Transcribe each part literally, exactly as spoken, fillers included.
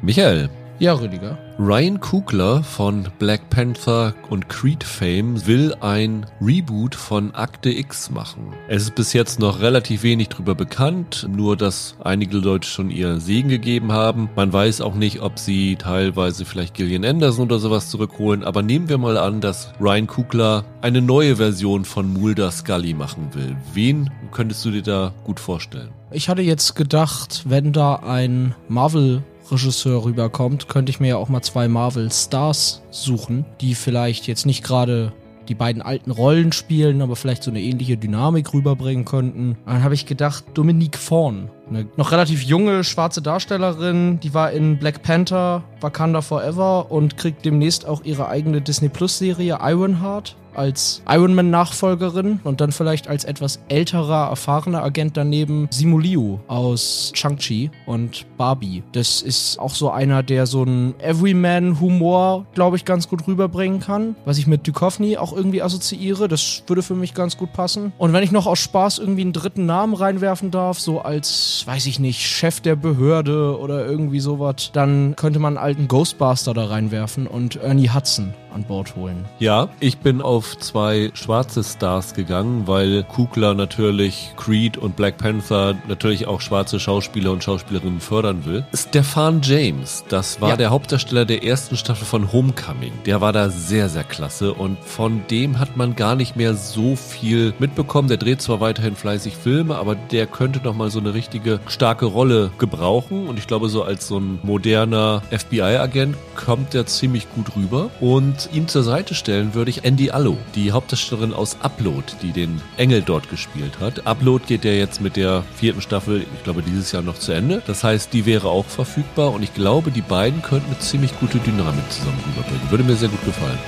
Michael. Ja, Rüdiger. Ryan Coogler von Black Panther und Creed Fame will ein Reboot von Akte X machen. Es ist bis jetzt noch relativ wenig drüber bekannt, nur dass einige Leute schon ihr Segen gegeben haben. Man weiß auch nicht, ob sie teilweise vielleicht Gillian Anderson oder sowas zurückholen, aber nehmen wir mal an, dass Ryan Coogler eine neue Version von Mulder Scully machen will. Wen könntest du dir da gut vorstellen? Ich hatte jetzt gedacht, wenn da ein Marvel Regisseur rüberkommt, könnte ich mir ja auch mal zwei Marvel-Stars suchen, die vielleicht jetzt nicht gerade die beiden alten Rollen spielen, aber vielleicht so eine ähnliche Dynamik rüberbringen könnten. Dann habe ich gedacht, Dominique Fawn, eine noch relativ junge schwarze Darstellerin, die war in Black Panther, Wakanda Forever und kriegt demnächst auch ihre eigene Disney-Plus-Serie Ironheart als Iron Man-Nachfolgerin und dann vielleicht als etwas älterer, erfahrener Agent daneben Simu Liu aus Shang-Chi und Barbie. Das ist auch so einer, der so einen Everyman-Humor, glaube ich, ganz gut rüberbringen kann, was ich mit Duchovny auch irgendwie assoziiere. Das würde für mich ganz gut passen. Und wenn ich noch aus Spaß irgendwie einen dritten Namen reinwerfen darf, so als, weiß ich nicht, Chef der Behörde oder irgendwie sowas, dann könnte man einen alten Ghostbuster da reinwerfen und Ernie Hudson an Bord holen. Ja, ich bin auf zwei schwarze Stars gegangen, weil Coogler natürlich Creed und Black Panther natürlich auch schwarze Schauspieler und Schauspielerinnen fördern will. Stephan James, das war ja der Hauptdarsteller der ersten Staffel von Homecoming. Der war da sehr, sehr klasse und von dem hat man gar nicht mehr so viel mitbekommen. Der dreht zwar weiterhin fleißig Filme, aber der könnte noch mal so eine richtige starke Rolle gebrauchen und ich glaube, so als so ein moderner F B I-Agent kommt der ziemlich gut rüber und ihm zur Seite stellen würde ich Andy Allo, die Hauptdarstellerin aus Upload, die den Engel dort gespielt hat. Upload geht ja jetzt mit der vierten Staffel, ich glaube dieses Jahr noch zu Ende. Das heißt, die wäre auch verfügbar und ich glaube, die beiden könnten eine ziemlich gute Dynamik zusammen rüberbringen. Würde mir sehr gut gefallen.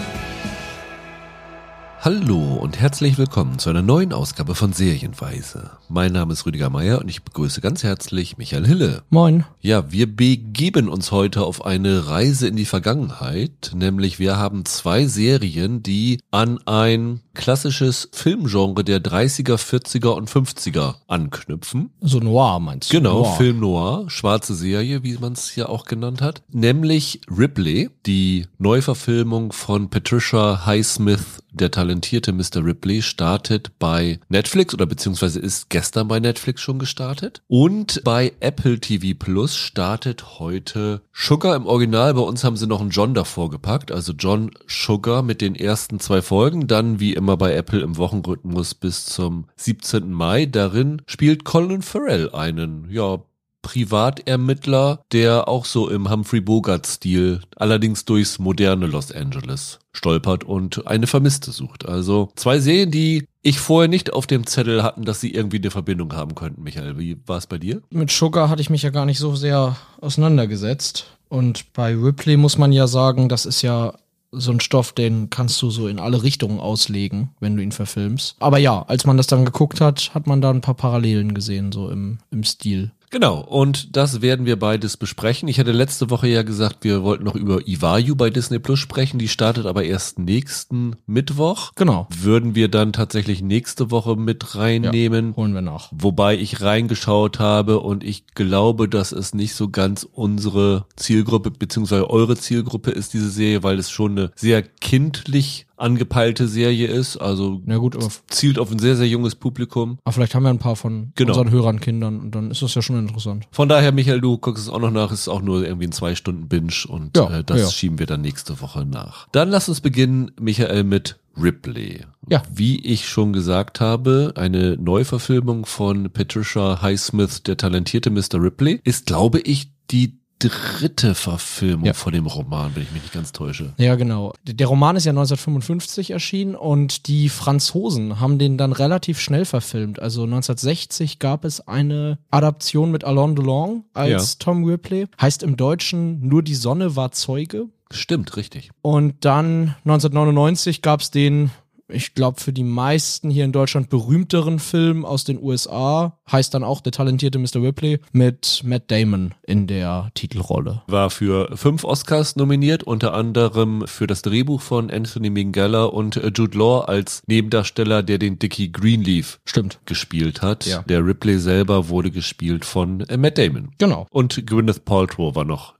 Hallo und herzlich willkommen zu einer neuen Ausgabe von Serienweise. Mein Name ist Rüdiger Meier und ich begrüße ganz herzlich Michael Hille. Moin. Ja, wir begeben uns heute auf eine Reise in die Vergangenheit, nämlich wir haben zwei Serien, die an ein klassisches Filmgenre der dreißiger, vierziger und fünfziger anknüpfen. So Noir meinst du? Genau, Noir. Film Noir, schwarze Serie, wie man es ja auch genannt hat. Nämlich Ripley, die Neuverfilmung von Patricia Highsmith, der talentierte Mister Ripley, startet bei Netflix oder beziehungsweise ist gestern bei Netflix schon gestartet. Und bei Apple T V Plus startet heute Sugar im Original. Bei uns haben sie noch einen John davor gepackt, also John Sugar mit den ersten zwei Folgen. Dann wie immer bei Apple im Wochenrhythmus bis zum siebzehnten Mai. Darin spielt Colin Farrell einen, ja, Privatermittler, der auch so im Humphrey Bogart-Stil, allerdings durchs moderne Los Angeles stolpert und eine Vermisste sucht. Also zwei Serien, die ich vorher nicht auf dem Zettel hatten, dass sie irgendwie eine Verbindung haben könnten. Michael, wie war es bei dir? Mit Sugar hatte ich mich ja gar nicht so sehr auseinandergesetzt. Und bei Ripley muss man ja sagen, das ist ja so ein Stoff, den kannst du so in alle Richtungen auslegen, wenn du ihn verfilmst. Aber ja, als man das dann geguckt hat, hat man da ein paar Parallelen gesehen, so im, im Stil. Genau, und das werden wir beides besprechen. Ich hatte letzte Woche ja gesagt, wir wollten noch über Iwaju bei Disney Plus sprechen. Die startet aber erst nächsten Mittwoch. Genau. Würden wir dann tatsächlich nächste Woche mit reinnehmen. Ja, holen wir nach. Wobei ich reingeschaut habe und ich glaube, dass es nicht so ganz unsere Zielgruppe beziehungsweise eure Zielgruppe ist, diese Serie, weil es schon eine sehr kindlich angepeilte Serie ist, also Na gut, aber zielt auf ein sehr, sehr junges Publikum. Aber vielleicht haben wir ein paar von genau. unseren Hörern Kindern und dann ist das ja schon interessant. Von daher, Michael, du guckst es auch noch nach, es ist auch nur irgendwie ein zwei Stunden Binge und ja, äh, das ja. schieben wir dann nächste Woche nach. Dann lass uns beginnen, Michael, mit Ripley. Ja. Wie ich schon gesagt habe, eine Neuverfilmung von Patricia Highsmith, der talentierte Mister Ripley, ist, glaube ich, die dritte Verfilmung ja. von dem Roman, wenn ich mich nicht ganz täusche. Ja, genau. Der Roman ist ja neunzehnhundertfünfundfünfzig erschienen und die Franzosen haben den dann relativ schnell verfilmt. Also neunzehnhundertsechzig gab es eine Adaption mit Alain Delon als ja. Tom Ripley. Heißt im Deutschen Nur die Sonne war Zeuge. Stimmt, richtig. Und dann neunzehnhundertneunundneunzig gab es den, ich glaube, für die meisten hier in Deutschland berühmteren Film aus den U S A, heißt dann auch Der talentierte Mister Ripley, mit Matt Damon in der Titelrolle. War für fünf Oscars nominiert, unter anderem für das Drehbuch von Anthony Minghella und Jude Law als Nebendarsteller, der den Dickie Greenleaf Stimmt. gespielt hat. Ja. Der Ripley selber wurde gespielt von Matt Damon. Genau. Und Gwyneth Paltrow war noch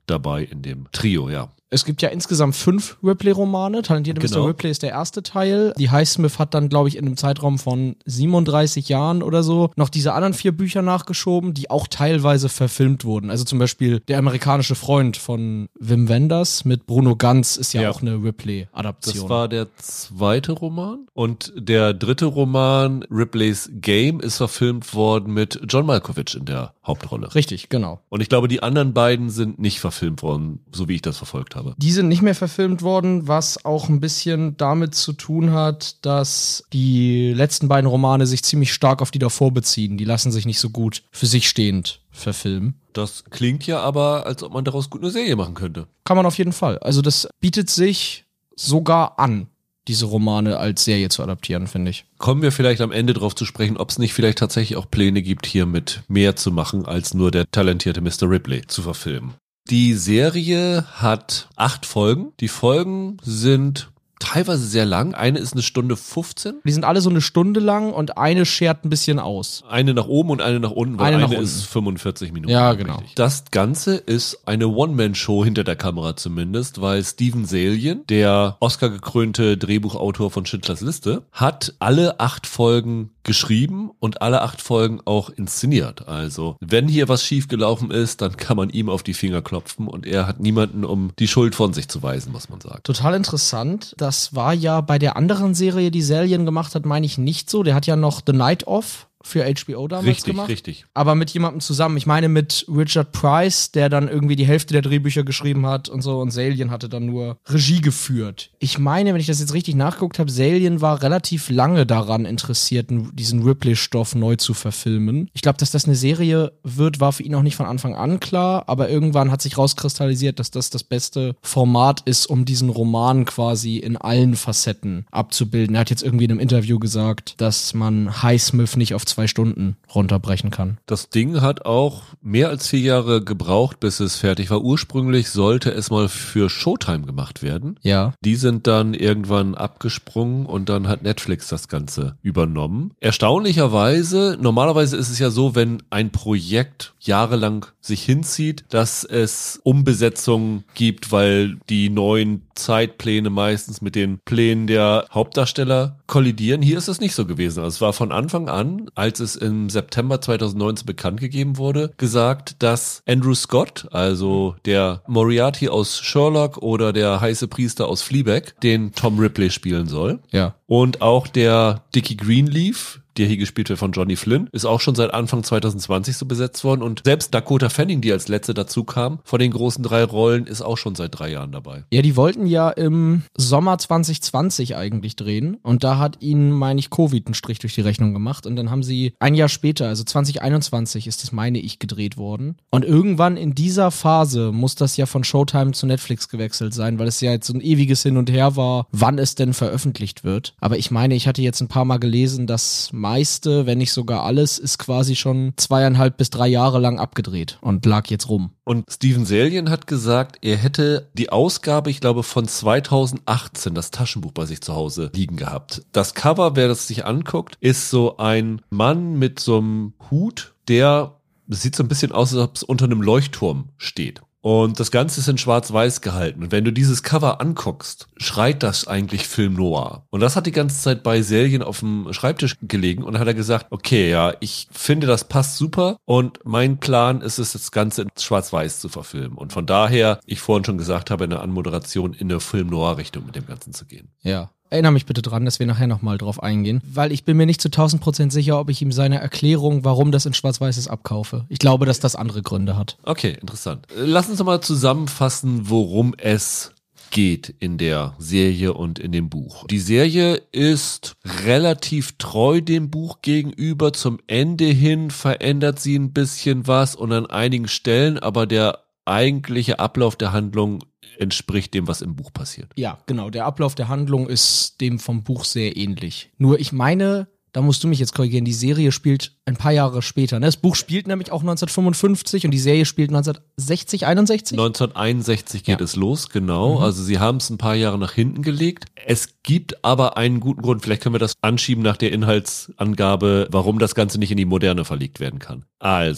dabei in dem Trio, ja. Es gibt ja insgesamt fünf Ripley-Romane. Talentierte Genau. Mister Ripley ist der erste Teil. Die Highsmith hat dann, glaube ich, in einem Zeitraum von siebenunddreißig Jahren oder so noch diese anderen vier Bücher nachgeschoben, die auch teilweise verfilmt wurden. Also zum Beispiel Der amerikanische Freund von Wim Wenders mit Bruno Ganz ist ja, Ja. auch eine Ripley-Adaption. Das war der zweite Roman. Und der dritte Roman, Ripley's Game, ist verfilmt worden mit John Malkovich in der Hauptrolle. Richtig, genau. Und ich glaube, die anderen beiden sind nicht verfilmt worden, so wie ich das verfolgt habe. Die sind nicht mehr verfilmt worden, was auch ein bisschen damit zu tun hat, dass die letzten beiden Romane sich ziemlich stark auf die davor beziehen. Die lassen sich nicht so gut für sich stehend verfilmen. Das klingt ja aber, als ob man daraus gut eine Serie machen könnte. Kann man auf jeden Fall. Also das bietet sich sogar an, diese Romane als Serie zu adaptieren, finde ich. Kommen wir vielleicht am Ende drauf zu sprechen, ob es nicht vielleicht tatsächlich auch Pläne gibt, hier mit mehr zu machen, als nur der talentierte Mister Ripley zu verfilmen. Die Serie hat acht Folgen. Die Folgen sind teilweise sehr lang. Eine ist eine Stunde fünfzehn. Die sind alle so eine Stunde lang und eine schert ein bisschen aus. Eine nach oben und eine nach unten, weil Eine eine, nach ist unten. fünfundvierzig Minuten. Ja, genau. Richtig. Das Ganze ist eine One-Man-Show hinter der Kamera zumindest, weil Steven Salien, der Oscar-gekrönte Drehbuchautor von Schindlers Liste, hat alle acht Folgen geschrieben und alle acht Folgen auch inszeniert. Also, wenn hier was schiefgelaufen ist, dann kann man ihm auf die Finger klopfen und er hat niemanden, um die Schuld von sich zu weisen, muss man sagen. Total interessant. Das war ja bei der anderen Serie, die Salien gemacht hat, meine ich nicht so. Der hat ja noch The Night Of für H B O damals Richtig, gemacht. richtig. Aber mit jemandem zusammen. Ich meine mit Richard Price, der dann irgendwie die Hälfte der Drehbücher geschrieben hat und so. Und Salien hatte dann nur Regie geführt. Ich meine, wenn ich das jetzt richtig nachgeguckt habe, Salien war relativ lange daran interessiert, diesen Ripley-Stoff neu zu verfilmen. Ich glaube, dass das eine Serie wird, war für ihn auch nicht von Anfang an klar. Aber irgendwann hat sich rauskristallisiert, dass das das beste Format ist, um diesen Roman quasi in allen Facetten abzubilden. Er hat jetzt irgendwie in einem Interview gesagt, dass man Highsmith nicht auf zwei Stunden runterbrechen kann. Das Ding hat auch mehr als vier Jahre gebraucht, bis es fertig war. Ursprünglich sollte es mal für Showtime gemacht werden. Ja. Die sind dann irgendwann abgesprungen und dann hat Netflix das Ganze übernommen. Erstaunlicherweise, normalerweise ist es ja so, wenn ein Projekt jahrelang sich hinzieht, dass es Umbesetzungen gibt, weil die neuen Zeitpläne meistens mit den Plänen der Hauptdarsteller kollidieren. Hier ist es nicht so gewesen. Also es war von Anfang an, als es im September zweitausendneunzehn bekannt gegeben wurde, gesagt, dass Andrew Scott, also der Moriarty aus Sherlock oder der heiße Priester aus Fleabag, den Tom Ripley spielen soll. Ja. Und auch der Dickie Greenleaf, der hier gespielt wird von Johnny Flynn, ist auch schon seit Anfang zwanzig zwanzig so besetzt worden. Und selbst Dakota Fanning, die als letzte dazu kam, von den großen drei Rollen, ist auch schon seit drei Jahren dabei. Ja, die wollten ja im Sommer zwanzig zwanzig eigentlich drehen. Und da hat ihnen, meine ich, Covid einen Strich durch die Rechnung gemacht. Und dann haben sie ein Jahr später, also zwanzig einundzwanzig ist das, meine ich, gedreht worden. Und irgendwann in dieser Phase muss das ja von Showtime zu Netflix gewechselt sein, weil es ja jetzt so ein ewiges Hin und Her war, wann es denn veröffentlicht wird. Aber ich meine, ich hatte jetzt ein paar Mal gelesen, dass meiste, wenn nicht sogar alles, ist quasi schon zweieinhalb bis drei Jahre lang abgedreht und lag jetzt rum. Und Steven Salien hat gesagt, er hätte die Ausgabe, ich glaube, von zweitausendachtzehn, das Taschenbuch bei sich zu Hause liegen gehabt. Das Cover, wer das sich anguckt, ist so ein Mann mit so einem Hut, der, das sieht so ein bisschen aus, als ob es unter einem Leuchtturm steht. Und das Ganze ist in schwarz-weiß gehalten. Und wenn du dieses Cover anguckst, schreit das eigentlich Film Noir. Und das hat die ganze Zeit bei Salien auf dem Schreibtisch gelegen und dann hat er gesagt, okay, ja, ich finde, das passt super und mein Plan ist es, das Ganze in schwarz-weiß zu verfilmen. Und von daher, ich vorhin schon gesagt habe, in der Anmoderation in eine Film Noir-Richtung mit dem Ganzen zu gehen. Ja. Erinnere mich bitte dran, dass wir nachher nochmal drauf eingehen, weil ich bin mir nicht zu tausend Prozent sicher, ob ich ihm seine Erklärung, warum das in Schwarz-Weiß ist, abkaufe. Ich glaube, dass das andere Gründe hat. Okay, interessant. Lass uns doch mal zusammenfassen, worum es geht in der Serie und in dem Buch. Die Serie ist relativ treu dem Buch gegenüber. Zum Ende hin verändert sie ein bisschen was und an einigen Stellen, aber der eigentliche Ablauf der Handlung entspricht dem, was im Buch passiert. Ja, genau. Der Ablauf der Handlung ist dem vom Buch sehr ähnlich. Nur ich meine, da musst du mich jetzt korrigieren, die Serie spielt ein paar Jahre später. Ne? Das Buch spielt nämlich auch neunzehnhundertfünfundfünfzig und die Serie spielt neunzehnhundertsechzig, einundsechzig? neunzehnhunderteinundsechzig geht Ja. es los, genau. Mhm. Also sie haben es ein paar Jahre nach hinten gelegt. Es gibt aber einen guten Grund, vielleicht können wir das anschieben nach der Inhaltsangabe, warum das Ganze nicht in die Moderne verlegt werden kann. Also,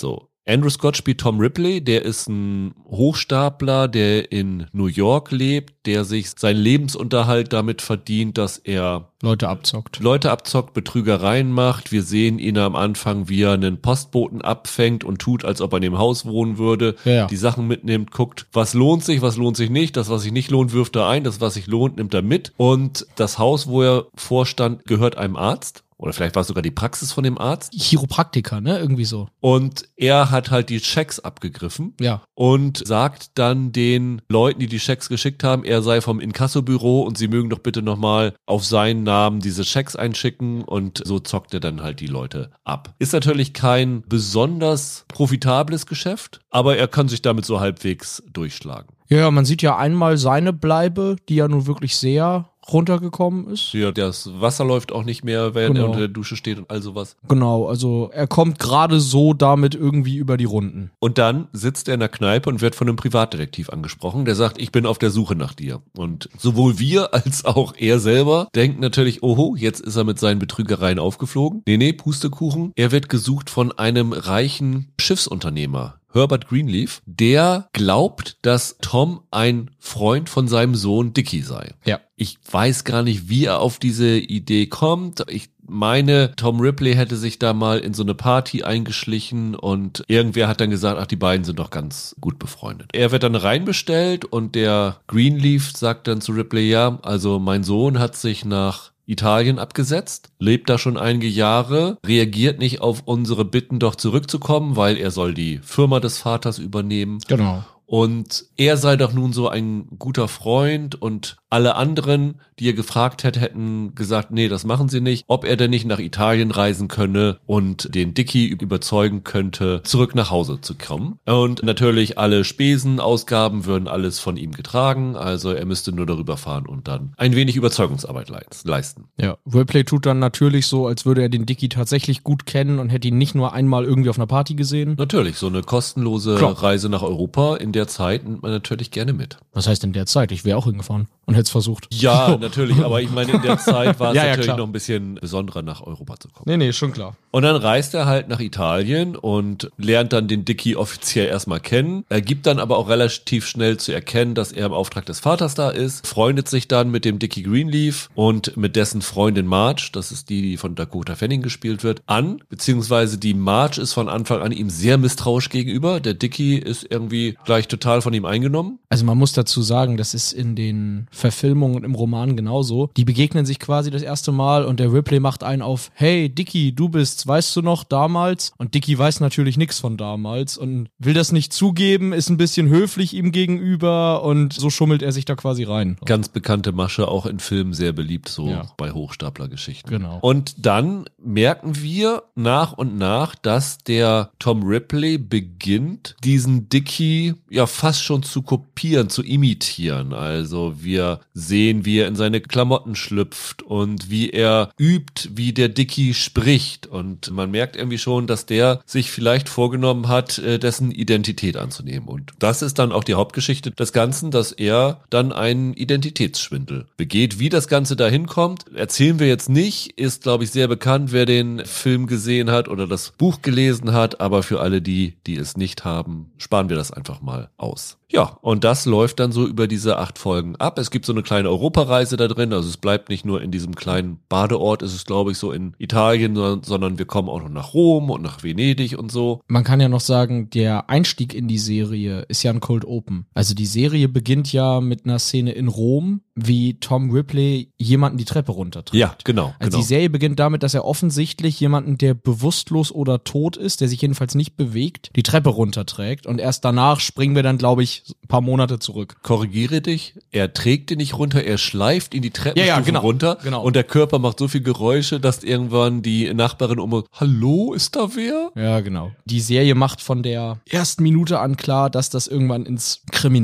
Andrew Scott spielt Tom Ripley, der ist ein Hochstapler, der in New York lebt, der sich seinen Lebensunterhalt damit verdient, dass er Leute abzockt. Leute abzockt, Betrügereien macht. Wir sehen ihn am Anfang, wie er einen Postboten abfängt und tut, als ob er in dem Haus wohnen würde. Ja, ja. Die Sachen mitnimmt, guckt, was lohnt sich, was lohnt sich nicht. Das, was sich nicht lohnt, wirft er ein. Das, was sich lohnt, nimmt er mit. Und das Haus, wo er vorstand, gehört einem Arzt. Oder vielleicht war es sogar die Praxis von dem Arzt. Chiropraktiker, ne? Irgendwie so. Und er hat halt die Schecks abgegriffen. Ja. Und sagt dann den Leuten, die die Schecks geschickt haben, er sei vom Inkassobüro und sie mögen doch bitte nochmal auf seinen Namen diese Schecks einschicken. Und so zockt er dann halt die Leute ab. Ist natürlich kein besonders profitables Geschäft, aber er kann sich damit so halbwegs durchschlagen. Ja, man sieht ja einmal seine Bleibe, die ja nun wirklich sehr runtergekommen ist. Ja, das Wasser läuft auch nicht mehr, während Genau. er unter der Dusche steht und all sowas. Genau, also er kommt gerade so damit irgendwie über die Runden. Und dann sitzt er in der Kneipe und wird von einem Privatdetektiv angesprochen, der sagt, ich bin auf der Suche nach dir. Und sowohl wir als auch er selber denken natürlich, oho, jetzt ist er mit seinen Betrügereien aufgeflogen. Nee, nee, Pustekuchen. Er wird gesucht von einem reichen Schiffsunternehmer. Herbert Greenleaf, der glaubt, dass Tom ein Freund von seinem Sohn Dickie sei. Ja. Ich weiß gar nicht, wie er auf diese Idee kommt. Ich meine, Tom Ripley hätte sich da mal in so eine Party eingeschlichen und irgendwer hat dann gesagt, ach, die beiden sind doch ganz gut befreundet. Er wird dann reinbestellt und der Greenleaf sagt dann zu Ripley, ja, also mein Sohn hat sich nach Italien abgesetzt, lebt da schon einige Jahre, reagiert nicht auf unsere Bitten, doch zurückzukommen, weil er soll die Firma des Vaters übernehmen. Genau. Und er sei doch nun so ein guter Freund und alle anderen, die er gefragt hätte, hätten gesagt, nee, das machen sie nicht. Ob er denn nicht nach Italien reisen könne und den Dickie überzeugen könnte, zurück nach Hause zu kommen. Und natürlich alle Spesen, Ausgaben würden alles von ihm getragen. Also er müsste nur darüber fahren und dann ein wenig Überzeugungsarbeit leisten. Ja, Ripley tut dann natürlich so, als würde er den Dickie tatsächlich gut kennen und hätte ihn nicht nur einmal irgendwie auf einer Party gesehen. Natürlich, so eine kostenlose Klar. Reise nach Europa in der Zeit nimmt man natürlich gerne mit. Was heißt in der Zeit? Ich wäre auch hingefahren und hätte es versucht. Ja, natürlich, aber ich meine, in der Zeit war es Ja, ja, natürlich klar. noch ein bisschen besonderer, nach Europa zu kommen. Nee, nee, schon klar. Und dann reist er halt nach Italien und lernt dann den Dickie offiziell erstmal kennen. Er gibt dann aber auch relativ schnell zu erkennen, dass er im Auftrag des Vaters da ist, freundet sich dann mit dem Dickie Greenleaf und mit dessen Freundin Marge, das ist die, die von Dakota Fanning gespielt wird, an, beziehungsweise die Marge ist von Anfang an ihm sehr misstrauisch gegenüber. Der Dickie ist irgendwie gleich total von ihm eingenommen. Also man muss dazu sagen, das ist in den Verfilmungen und im Roman genauso. Die begegnen sich quasi das erste Mal und der Ripley macht einen auf, hey Dickie, du bist's, weißt du noch, damals? Und Dickie weiß natürlich nichts von damals und will das nicht zugeben, ist ein bisschen höflich ihm gegenüber und so schummelt er sich da quasi rein. Ganz bekannte Masche, auch in Filmen sehr beliebt, so Ja. bei Hochstaplergeschichten. Genau. Und dann merken wir nach und nach, dass der Tom Ripley beginnt, diesen Dickie ja fast schon zu kopieren, zu imitieren. Also wir sehen, wie er in seine Klamotten schlüpft und wie er übt, wie der Dickie spricht. Und man merkt irgendwie schon, dass der sich vielleicht vorgenommen hat, äh, dessen Identität anzunehmen. Und das ist dann auch die Hauptgeschichte des Ganzen, dass er dann einen Identitätsschwindel begeht. Wie das Ganze dahin kommt, erzählen wir jetzt nicht. Ist, glaube ich, sehr bekannt, wer den Film gesehen hat oder das Buch gelesen hat. Aber für alle die, die es nicht haben, sparen wir das einfach mal aus. Ja, und das läuft dann so über diese acht Folgen ab. Es gibt so eine kleine Europareise da drin, also es bleibt nicht nur in diesem kleinen Badeort, ist es glaube ich so in Italien, sondern wir kommen auch noch nach Rom und nach Venedig und so. Man kann ja noch sagen, der Einstieg in die Serie ist ja ein Cold Open. Also die Serie beginnt ja mit einer Szene in Rom, wie Tom Ripley jemanden die Treppe runterträgt. Ja, genau. Also genau. die Serie beginnt damit, dass er offensichtlich jemanden, der bewusstlos oder tot ist, der sich jedenfalls nicht bewegt, die Treppe runterträgt und erst danach springen wir dann, glaube ich, ein paar Monate zurück. Korrigiere dich, er trägt ihn nicht runter, er schleift ihn die Treppenstufen Ja, ja, genau, runter genau. und der Körper macht so viel Geräusche, dass irgendwann die Nachbarin um, hallo, ist da wer? Ja, genau. Die Serie macht von der ersten Minute an klar, dass das irgendwann ins Kriminelle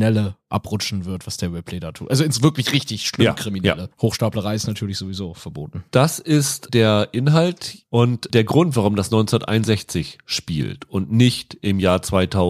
abrutschen wird, was der Ripley da tut. Also ins wirklich richtig schlimme Ja, Kriminelle. ja. Hochstaplerei ist natürlich sowieso verboten. Das ist der Inhalt und der Grund, warum das neunzehnhunderteinundsechzig spielt und nicht im Jahr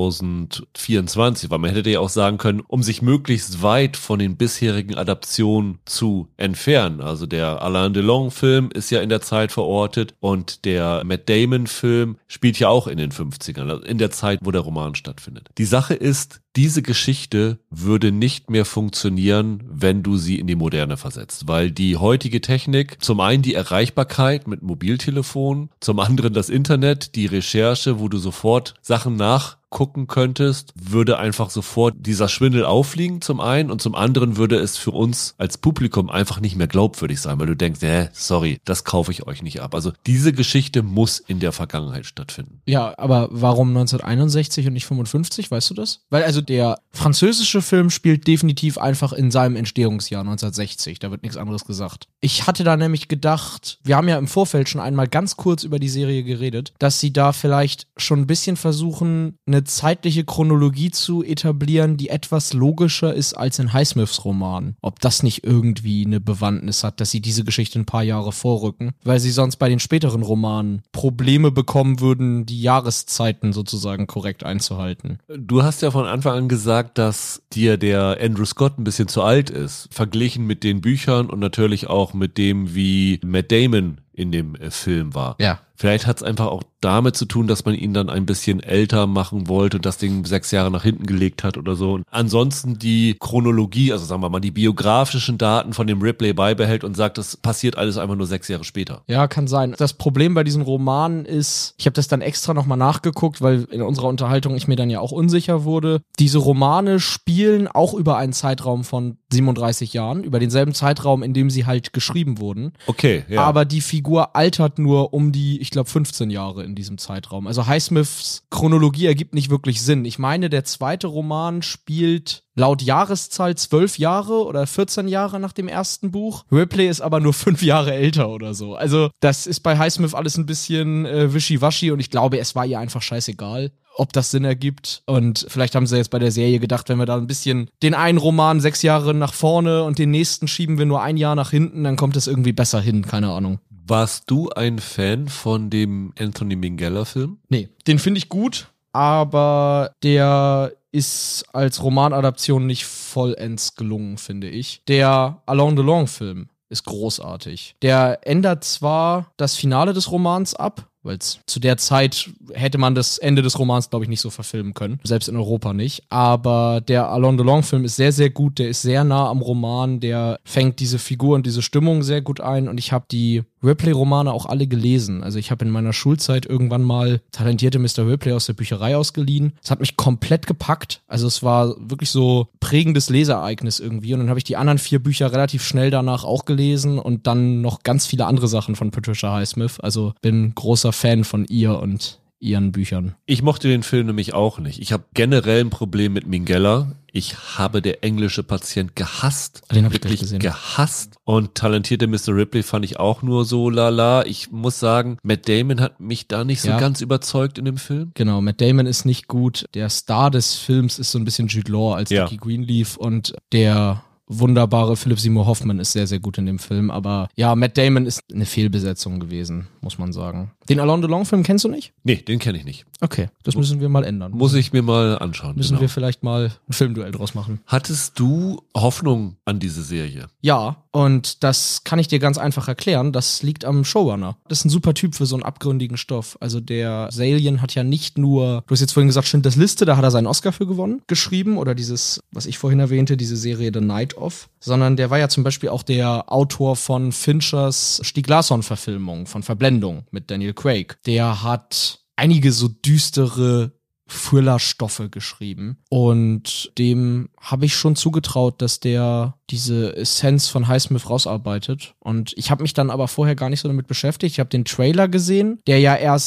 zweitausendvierundzwanzig, weil man hätte ja auch sagen können, um sich möglichst weit von den bisherigen Adaptionen zu entfernen. Also der Alain Delon-Film ist ja in der Zeit verortet und der Matt Damon-Film spielt ja auch in den fünfzigern, also in der Zeit, wo der Roman stattfindet. Die Sache ist, diese Geschichte würde nicht mehr funktionieren, wenn du sie in die Moderne versetzt, weil die heutige Technik, zum einen die Erreichbarkeit mit Mobiltelefon, zum anderen das Internet, die Recherche, wo du sofort Sachen nachgucken könntest, würde einfach sofort dieser Schwindel auffliegen zum einen und zum anderen würde es für uns als Publikum einfach nicht mehr glaubwürdig sein, weil du denkst, äh, sorry, das kaufe ich euch nicht ab. Also diese Geschichte muss in der Vergangenheit stattfinden. Ja, aber warum neunzehnhunderteinundsechzig und nicht fünfundfünfzig, weißt du das? Weil also der französische Film spielt definitiv einfach in seinem Entstehungsjahr neunzehnhundertsechzig, da wird nichts anderes gesagt. Ich hatte da nämlich gedacht, wir haben ja im Vorfeld schon einmal ganz kurz über die Serie geredet, dass sie da vielleicht schon ein bisschen versuchen, eine zeitliche Chronologie zu etablieren, die etwas logischer ist als in Highsmiths Roman. Ob das nicht irgendwie eine Bewandtnis hat, dass sie diese Geschichte ein paar Jahre vorrücken, weil sie sonst bei den späteren Romanen Probleme bekommen würden, die Jahreszeiten sozusagen korrekt einzuhalten. Du hast ja von Anfang an gesagt, dass dir der Andrew Scott ein bisschen zu alt ist, verglichen mit den Büchern und natürlich auch mit dem, wie Matt Damon in dem äh, Film war. Ja. Vielleicht hat es einfach auch damit zu tun, dass man ihn dann ein bisschen älter machen wollte und das Ding sechs Jahre nach hinten gelegt hat oder so. Und ansonsten die Chronologie, also sagen wir mal, die biografischen Daten von dem Ripley beibehält und sagt, das passiert alles einfach nur sechs Jahre später. Ja, kann sein. Das Problem bei diesen Romanen ist, ich habe das dann extra nochmal nachgeguckt, weil in unserer Unterhaltung ich mir dann ja auch unsicher wurde. Diese Romane spielen auch über einen Zeitraum von siebenunddreißig Jahren, über denselben Zeitraum, in dem sie halt geschrieben wurden. Okay, ja. Aber die Figur altert nur um die, ich glaube, fünfzehn Jahre in diesem Zeitraum. Also Highsmiths Chronologie ergibt nicht wirklich Sinn. Ich meine, der zweite Roman spielt laut Jahreszahl zwölf Jahre oder vierzehn Jahre nach dem ersten Buch. Ripley ist aber nur fünf Jahre älter oder so. Also das ist bei Highsmith alles ein bisschen äh, wischiwaschi und ich glaube, es war ihr einfach scheißegal, ob das Sinn ergibt. Und vielleicht haben sie jetzt bei der Serie gedacht, wenn wir da ein bisschen den einen Roman sechs Jahre nach vorne und den nächsten schieben wir nur ein Jahr nach hinten, dann kommt es irgendwie besser hin, keine Ahnung. Warst du ein Fan von dem Anthony Minghella-Film? Nee, den finde ich gut, aber der ist als Romanadaption nicht vollends gelungen, finde ich. Der Alain Delon-Film ist großartig. Der ändert zwar das Finale des Romans ab, weil zu der Zeit hätte man das Ende des Romans, glaube ich, nicht so verfilmen können. Selbst in Europa nicht. Aber der Alain Delon-Film ist sehr, sehr gut. Der ist sehr nah am Roman. Der fängt diese Figur und diese Stimmung sehr gut ein. Und ich habe die Ripley-Romane auch alle gelesen. Also ich habe in meiner Schulzeit irgendwann mal Talentierte Mister Ripley aus der Bücherei ausgeliehen. Es hat mich komplett gepackt. Also es war wirklich so prägendes Lesereignis irgendwie. Und dann habe ich die anderen vier Bücher relativ schnell danach auch gelesen und dann noch ganz viele andere Sachen von Patricia Highsmith. Also bin großer Fan von ihr und ihren Büchern. Ich mochte den Film nämlich auch nicht. Ich habe generell ein Problem mit Minghella. Ich habe Der englische Patient gehasst. Den habe ich wirklich gesehen. gehasst. Und Talentierte Mister Ripley fand ich auch nur so lala. Ich muss sagen, Matt Damon hat mich da nicht so Ja. ganz überzeugt in dem Film. Genau, Matt Damon ist nicht gut. Der Star des Films ist so ein bisschen Jude Law als Ja. Dickie Greenleaf und der wunderbare Philip Seymour Hoffman ist sehr, sehr gut in dem Film. Aber ja, Matt Damon ist eine Fehlbesetzung gewesen, muss man sagen. Den Alain Delon-Film kennst du nicht? Nee, den kenne ich nicht. Okay, das müssen wir mal ändern. Muss ich mir mal anschauen. Müssen genau. wir vielleicht mal ein Filmduell draus machen. Hattest du Hoffnung an diese Serie? Ja, und das kann ich dir ganz einfach erklären. Das liegt am Showrunner. Das ist ein super Typ für so einen abgründigen Stoff. Also der Salian hat ja nicht nur, du hast jetzt vorhin gesagt, Schindlers Liste, da hat er seinen Oscar für gewonnen, geschrieben. Oder dieses, was ich vorhin erwähnte, diese Serie The Night Of. Sondern der war ja zum Beispiel auch der Autor von Finchers Stieg Larsson-Verfilmung von Verblendung mit Daniel Craig. Der hat einige so düstere Thriller-Stoffe geschrieben. Und dem habe ich schon zugetraut, dass der diese Essenz von Highsmith rausarbeitet. Und ich habe mich dann aber vorher gar nicht so damit beschäftigt. Ich habe den Trailer gesehen, der ja erst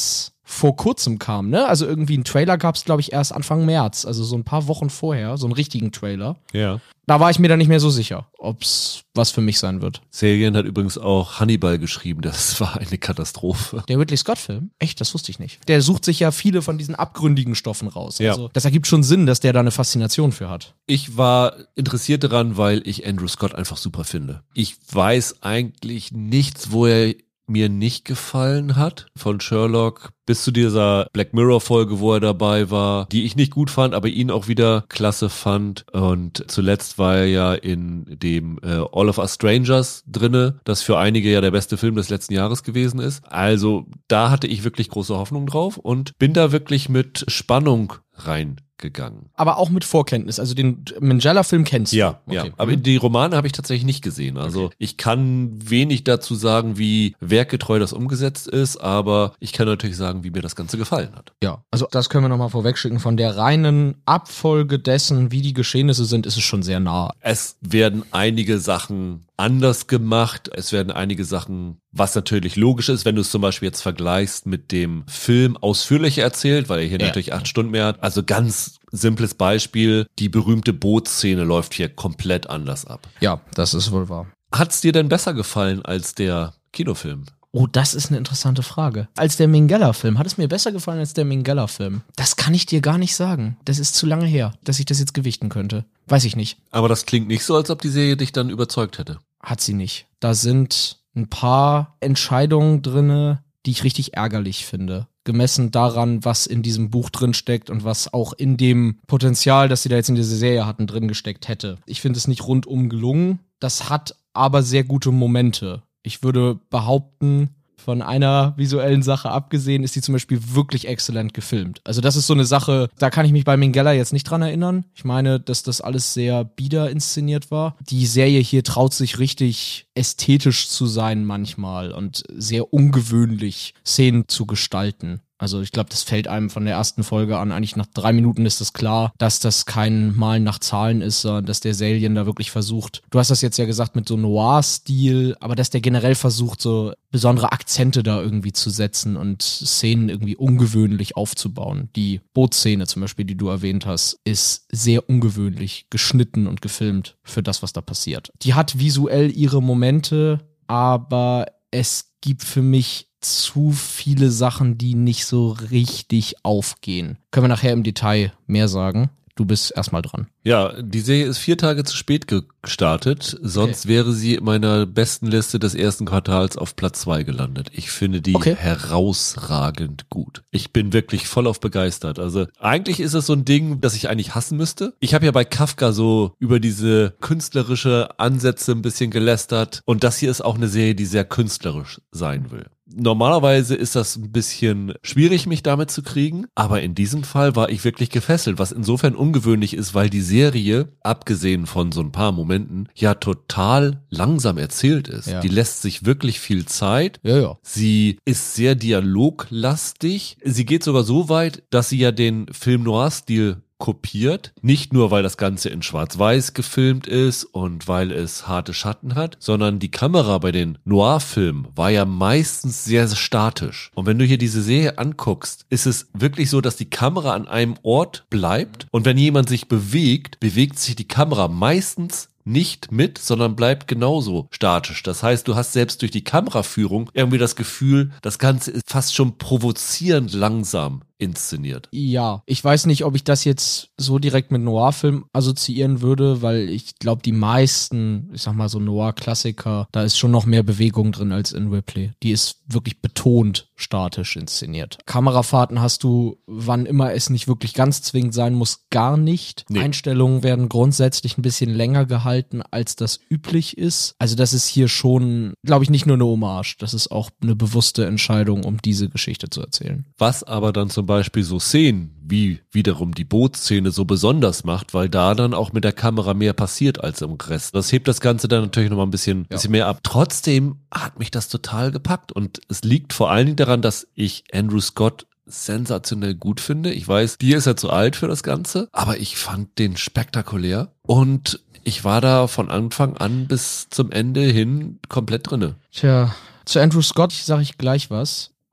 vor kurzem kam, ne? Also irgendwie einen Trailer gab es, glaube ich, erst Anfang März, also so ein paar Wochen vorher, so einen richtigen Trailer. Ja. Da war ich mir dann nicht mehr so sicher, ob's was für mich sein wird. Serien hat übrigens auch Hannibal geschrieben, das war eine Katastrophe. Der Ridley Scott-Film? Echt, das wusste ich nicht. Der sucht sich ja viele von diesen abgründigen Stoffen raus. Ja. Also das ergibt schon Sinn, dass der da eine Faszination für hat. Ich war interessiert daran, weil ich Andrew Scott einfach super finde. Ich weiß eigentlich nichts, wo er mir nicht gefallen hat. Von Sherlock bis zu dieser Black Mirror-Folge, wo er dabei war, die ich nicht gut fand, aber ihn auch wieder klasse fand. Und zuletzt war er ja in dem äh, All of Us Strangers drinne, das für einige ja der beste Film des letzten Jahres gewesen ist. Also da hatte ich wirklich große Hoffnung drauf und bin da wirklich mit Spannung reingegangen. Aber auch mit Vorkenntnis, also den Minghella-Film kennst du? Ja, okay. ja. Aber die Romane habe ich tatsächlich nicht gesehen. Also okay. Ich kann wenig dazu sagen, wie werkgetreu das umgesetzt ist, aber ich kann natürlich sagen, wie mir das Ganze gefallen hat. Ja, also das können wir nochmal vorwegschicken. Von der reinen Abfolge dessen, wie die Geschehnisse sind, ist es schon sehr nah. Es werden einige Sachen anders gemacht. Es werden einige Sachen, was natürlich logisch ist, wenn du es zum Beispiel jetzt vergleichst mit dem Film ausführlicher erzählt, weil er hier ja. natürlich acht Stunden mehr hat. Also ganz simples Beispiel, die berühmte Bootsszene läuft hier komplett anders ab. Ja, das ist wohl wahr. Hat's dir denn besser gefallen als der Kinofilm? Oh, das ist eine interessante Frage. Als der Minghella-Film, hat es mir besser gefallen als der Minghella-Film? Das kann ich dir gar nicht sagen. Das ist zu lange her, dass ich das jetzt gewichten könnte. Weiß ich nicht. Aber das klingt nicht so, als ob die Serie dich dann überzeugt hätte. Hat sie nicht. Da sind ein paar Entscheidungen drinne, die ich richtig ärgerlich finde. Gemessen daran, was in diesem Buch drin steckt und was auch in dem Potenzial, das sie da jetzt in dieser Serie hatten, drin gesteckt hätte. Ich finde es nicht rundum gelungen. Das hat aber sehr gute Momente. Ich würde behaupten, von einer visuellen Sache abgesehen, ist die zum Beispiel wirklich exzellent gefilmt. Also das ist so eine Sache, da kann ich mich bei Minghella jetzt nicht dran erinnern. Ich meine, dass das alles sehr bieder inszeniert war. Die Serie hier traut sich richtig ästhetisch zu sein manchmal und sehr ungewöhnlich Szenen zu gestalten. Also ich glaube, das fällt einem von der ersten Folge an. Eigentlich nach drei Minuten ist das klar, dass das kein Malen nach Zahlen ist, sondern dass der Salien da wirklich versucht, du hast das jetzt ja gesagt mit so Noir-Stil, aber dass der generell versucht, so besondere Akzente da irgendwie zu setzen und Szenen irgendwie ungewöhnlich aufzubauen. Die Bootszene zum Beispiel, die du erwähnt hast, ist sehr ungewöhnlich geschnitten und gefilmt für das, was da passiert. Die hat visuell ihre Momente, aber es gibt für mich zu viele Sachen, die nicht so richtig aufgehen. Können wir nachher im Detail mehr sagen. Du bist erstmal dran. Ja, die Serie ist vier Tage zu spät gestartet. Sonst okay. wäre sie in meiner besten Liste des ersten Quartals auf Platz zwei gelandet. Ich finde die okay. herausragend gut. Ich bin wirklich voll auf begeistert. Also eigentlich ist es so ein Ding, das ich eigentlich hassen müsste. Ich habe ja bei Kafka so über diese künstlerische Ansätze ein bisschen gelästert. Und das hier ist auch eine Serie, die sehr künstlerisch sein will. Normalerweise ist das ein bisschen schwierig, mich damit zu kriegen, aber in diesem Fall war ich wirklich gefesselt, was insofern ungewöhnlich ist, weil die Serie, abgesehen von so ein paar Momenten, ja total langsam erzählt ist. Ja. Die lässt sich wirklich viel Zeit. Ja, ja. Sie ist sehr dialoglastig. Sie geht sogar so weit, dass sie ja den Film-Noir-Stil kopiert. Nicht nur, weil das Ganze in Schwarz-Weiß gefilmt ist und weil es harte Schatten hat, sondern die Kamera bei den Noir-Filmen war ja meistens sehr, sehr statisch. Und wenn du hier diese Serie anguckst, ist es wirklich so, dass die Kamera an einem Ort bleibt und wenn jemand sich bewegt, bewegt sich die Kamera meistens nicht mit, sondern bleibt genauso statisch. Das heißt, du hast selbst durch die Kameraführung irgendwie das Gefühl, das Ganze ist fast schon provozierend langsam inszeniert. Ja, ich weiß nicht, ob ich das jetzt so direkt mit Noir-Film assoziieren würde, weil ich glaube, die meisten, ich sag mal so Noir-Klassiker, da ist schon noch mehr Bewegung drin als in Ripley. Die ist wirklich betont statisch inszeniert. Kamerafahrten hast du, wann immer es nicht wirklich ganz zwingend sein muss, gar nicht. Nee. Einstellungen werden grundsätzlich ein bisschen länger gehalten, als das üblich ist. Also das ist hier schon, glaube ich, nicht nur eine Hommage, das ist auch eine bewusste Entscheidung, um diese Geschichte zu erzählen. Was aber dann zum Beispiel so Szenen wie wiederum die Bootsszene so besonders macht, weil da dann auch mit der Kamera mehr passiert als im Rest. Das hebt das Ganze dann natürlich nochmal ein bisschen, ja. bisschen mehr ab. Trotzdem hat mich das total gepackt und es liegt vor allen Dingen daran, dass ich Andrew Scott sensationell gut finde. Ich weiß, dir ist er zu alt für das Ganze, aber ich fand den spektakulär und ich war da von Anfang an bis zum Ende hin komplett drinne. Tja, zu Andrew Scott sage ich gleich was.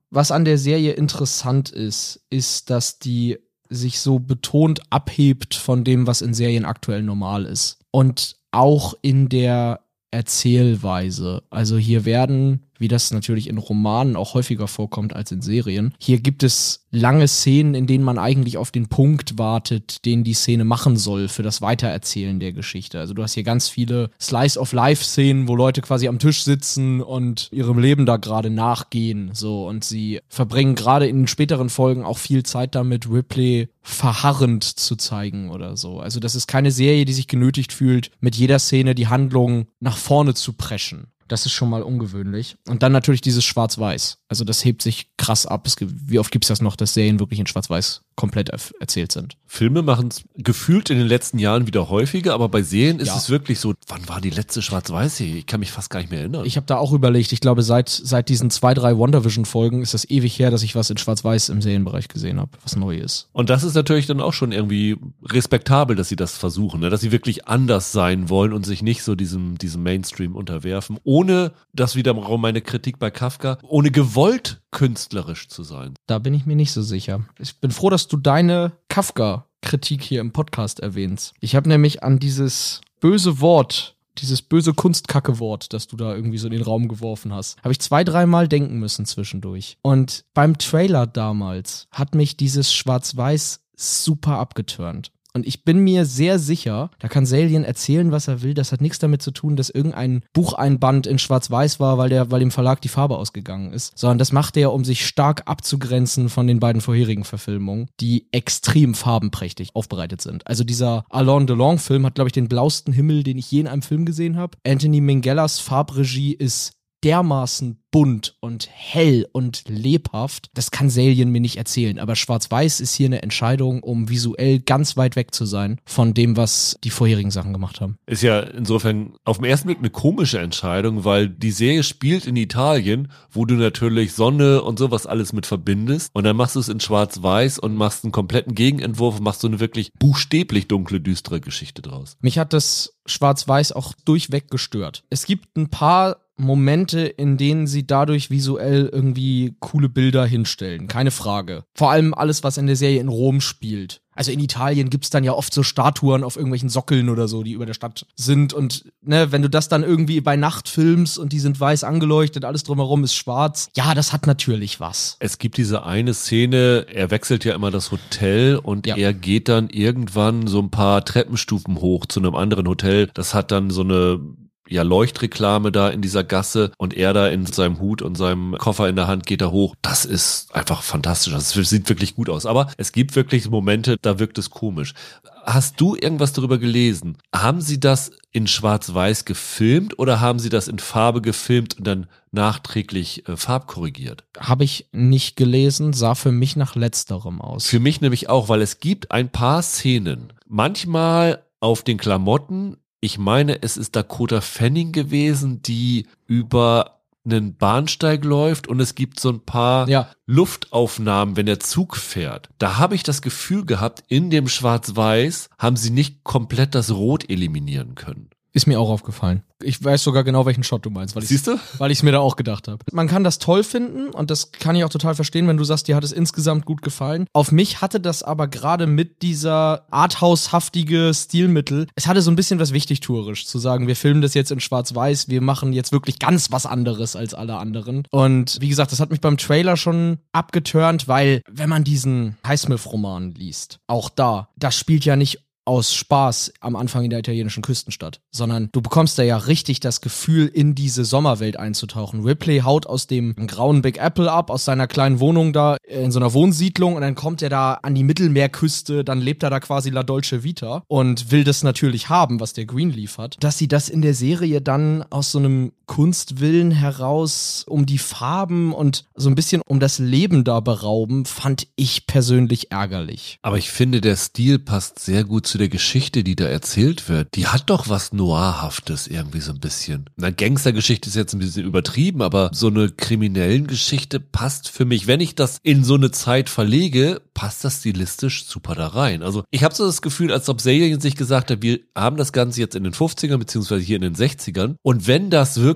was an der Serie interessant ist, ist, dass die sich so betont abhebt von dem, was in Serien aktuell normal ist. Und auch in der Erzählweise. Also hier werden, wie das natürlich in Romanen auch häufiger vorkommt als in Serien, hier gibt es lange Szenen, in denen man eigentlich auf den Punkt wartet, den die Szene machen soll für das Weitererzählen der Geschichte. Also du hast hier ganz viele Slice-of-Life-Szenen, wo Leute quasi am Tisch sitzen und ihrem Leben da gerade nachgehen. So, und sie verbringen gerade in den späteren Folgen auch viel Zeit damit, Ripley verharrend zu zeigen oder so. Also das ist keine Serie, die sich genötigt fühlt, mit jeder Szene die Handlung nach vorne zu preschen. Das ist schon mal ungewöhnlich. Und dann natürlich dieses Schwarz-Weiß. Also das hebt sich krass ab. Es gibt, wie oft gibt's das noch, dass Serien wirklich in Schwarz-Weiß komplett er- erzählt sind? Filme machen es gefühlt in den letzten Jahren wieder häufiger, aber bei Serien ist Ja. es wirklich so, wann war die letzte Schwarz-Weiß-Serie? Ich kann mich fast gar nicht mehr erinnern. Ich habe da auch überlegt, ich glaube, seit seit diesen zwei, drei WandaVision-Folgen ist das ewig her, dass ich was in Schwarz-Weiß im Serienbereich gesehen habe, was neu ist. Und das ist natürlich dann auch schon irgendwie respektabel, dass sie das versuchen, ne? Dass sie wirklich anders sein wollen und sich nicht so diesem, diesem Mainstream unterwerfen, ohne, das wiederum meine Kritik bei Kafka, ohne gewollt künstlerisch zu sein. Da bin ich mir nicht so sicher. Ich bin froh, dass du deine Kafka-Kritik hier im Podcast erwähnst. Ich habe nämlich an dieses böse Wort, dieses böse Kunstkacke-Wort, das du da irgendwie so in den Raum geworfen hast, habe ich zwei, dreimal denken müssen zwischendurch. Und beim Trailer damals hat mich dieses Schwarz-Weiß super abgeturnt. Und ich bin mir sehr sicher, da kann Salien erzählen, was er will, das hat nichts damit zu tun, dass irgendein Bucheinband in Schwarz-Weiß war, weil der, weil dem Verlag die Farbe ausgegangen ist, sondern das macht er, um sich stark abzugrenzen von den beiden vorherigen Verfilmungen, die extrem farbenprächtig aufbereitet sind. Also dieser Alain Delon-Film hat, glaube ich, den blauesten Himmel, den ich je in einem Film gesehen habe. Anthony Minghellas Farbregie ist dermaßen bunt und hell und lebhaft, das kann Salien mir nicht erzählen. Aber Schwarz-Weiß ist hier eine Entscheidung, um visuell ganz weit weg zu sein von dem, was die vorherigen Sachen gemacht haben. Ist ja insofern auf den ersten Blick eine komische Entscheidung, weil die Serie spielt in Italien, wo du natürlich Sonne und sowas alles mit verbindest, und dann machst du es in Schwarz-Weiß und machst einen kompletten Gegenentwurf und machst so eine wirklich buchstäblich dunkle, düstere Geschichte draus. Mich hat das Schwarz-Weiß auch durchweg gestört. Es gibt ein paar Momente, in denen sie dadurch visuell irgendwie coole Bilder hinstellen. Keine Frage. Vor allem alles, was in der Serie in Rom spielt. Also in Italien gibt's dann ja oft so Statuen auf irgendwelchen Sockeln oder so, die über der Stadt sind. Und ne, wenn du das dann irgendwie bei Nacht filmst und die sind weiß angeleuchtet, alles drumherum ist schwarz, ja, das hat natürlich was. Es gibt diese eine Szene, er wechselt ja immer das Hotel und Ja. er geht dann irgendwann so ein paar Treppenstufen hoch zu einem anderen Hotel. Das hat dann so eine ja Leuchtreklame da in dieser Gasse und er da in seinem Hut und seinem Koffer in der Hand geht da hoch. Das ist einfach fantastisch. Das sieht wirklich gut aus. Aber es gibt wirklich Momente, da wirkt es komisch. Hast du irgendwas darüber gelesen? Haben sie das in Schwarz-Weiß gefilmt oder haben sie das in Farbe gefilmt und dann nachträglich äh, farbkorrigiert? Habe ich nicht gelesen, sah für mich nach Letzterem aus. Für mich nämlich auch, weil es gibt ein paar Szenen. Manchmal auf den Klamotten, ich meine, es ist Dakota Fanning gewesen, die über einen Bahnsteig läuft und es gibt so ein paar Ja. Luftaufnahmen, wenn der Zug fährt. Da habe ich das Gefühl gehabt, in dem Schwarz-Weiß haben sie nicht komplett das Rot eliminieren können. Ist mir auch aufgefallen. Ich weiß sogar genau, welchen Shot du meinst, weil ich Siehst du? weil ich es mir da auch gedacht habe. Man kann das toll finden und das kann ich auch total verstehen, wenn du sagst, dir hat es insgesamt gut gefallen. Auf mich hatte das aber gerade mit dieser arthaushaftige Stilmittel, es hatte so ein bisschen was wichtigtuerisch, zu sagen, wir filmen das jetzt in Schwarz-Weiß, wir machen jetzt wirklich ganz was anderes als alle anderen. Und wie gesagt, das hat mich beim Trailer schon abgeturnt, weil wenn man diesen Highsmith-Roman liest, auch da, das spielt ja nicht aus Spaß am Anfang in der italienischen Küstenstadt, sondern du bekommst da ja richtig das Gefühl, in diese Sommerwelt einzutauchen. Ripley haut aus dem grauen Big Apple ab, aus seiner kleinen Wohnung da in so einer Wohnsiedlung, und dann kommt er da an die Mittelmeerküste, dann lebt er da quasi La Dolce Vita und will das natürlich haben, was der Greenleaf hat. Dass sie das in der Serie dann aus so einem Kunstwillen heraus um die Farben und so ein bisschen um das Leben da berauben, fand ich persönlich ärgerlich. Aber ich finde, der Stil passt sehr gut zu der Geschichte, die da erzählt wird. Die hat doch was Noirhaftes irgendwie so ein bisschen. Eine Gangstergeschichte ist jetzt ein bisschen übertrieben, aber so eine kriminellen Geschichte passt für mich. Wenn ich das in so eine Zeit verlege, passt das stilistisch super da rein. Also ich habe so das Gefühl, als ob Serien sich gesagt hat, wir haben das Ganze jetzt in den fünfzigern beziehungsweise hier in den sechzigern, und wenn das wirklich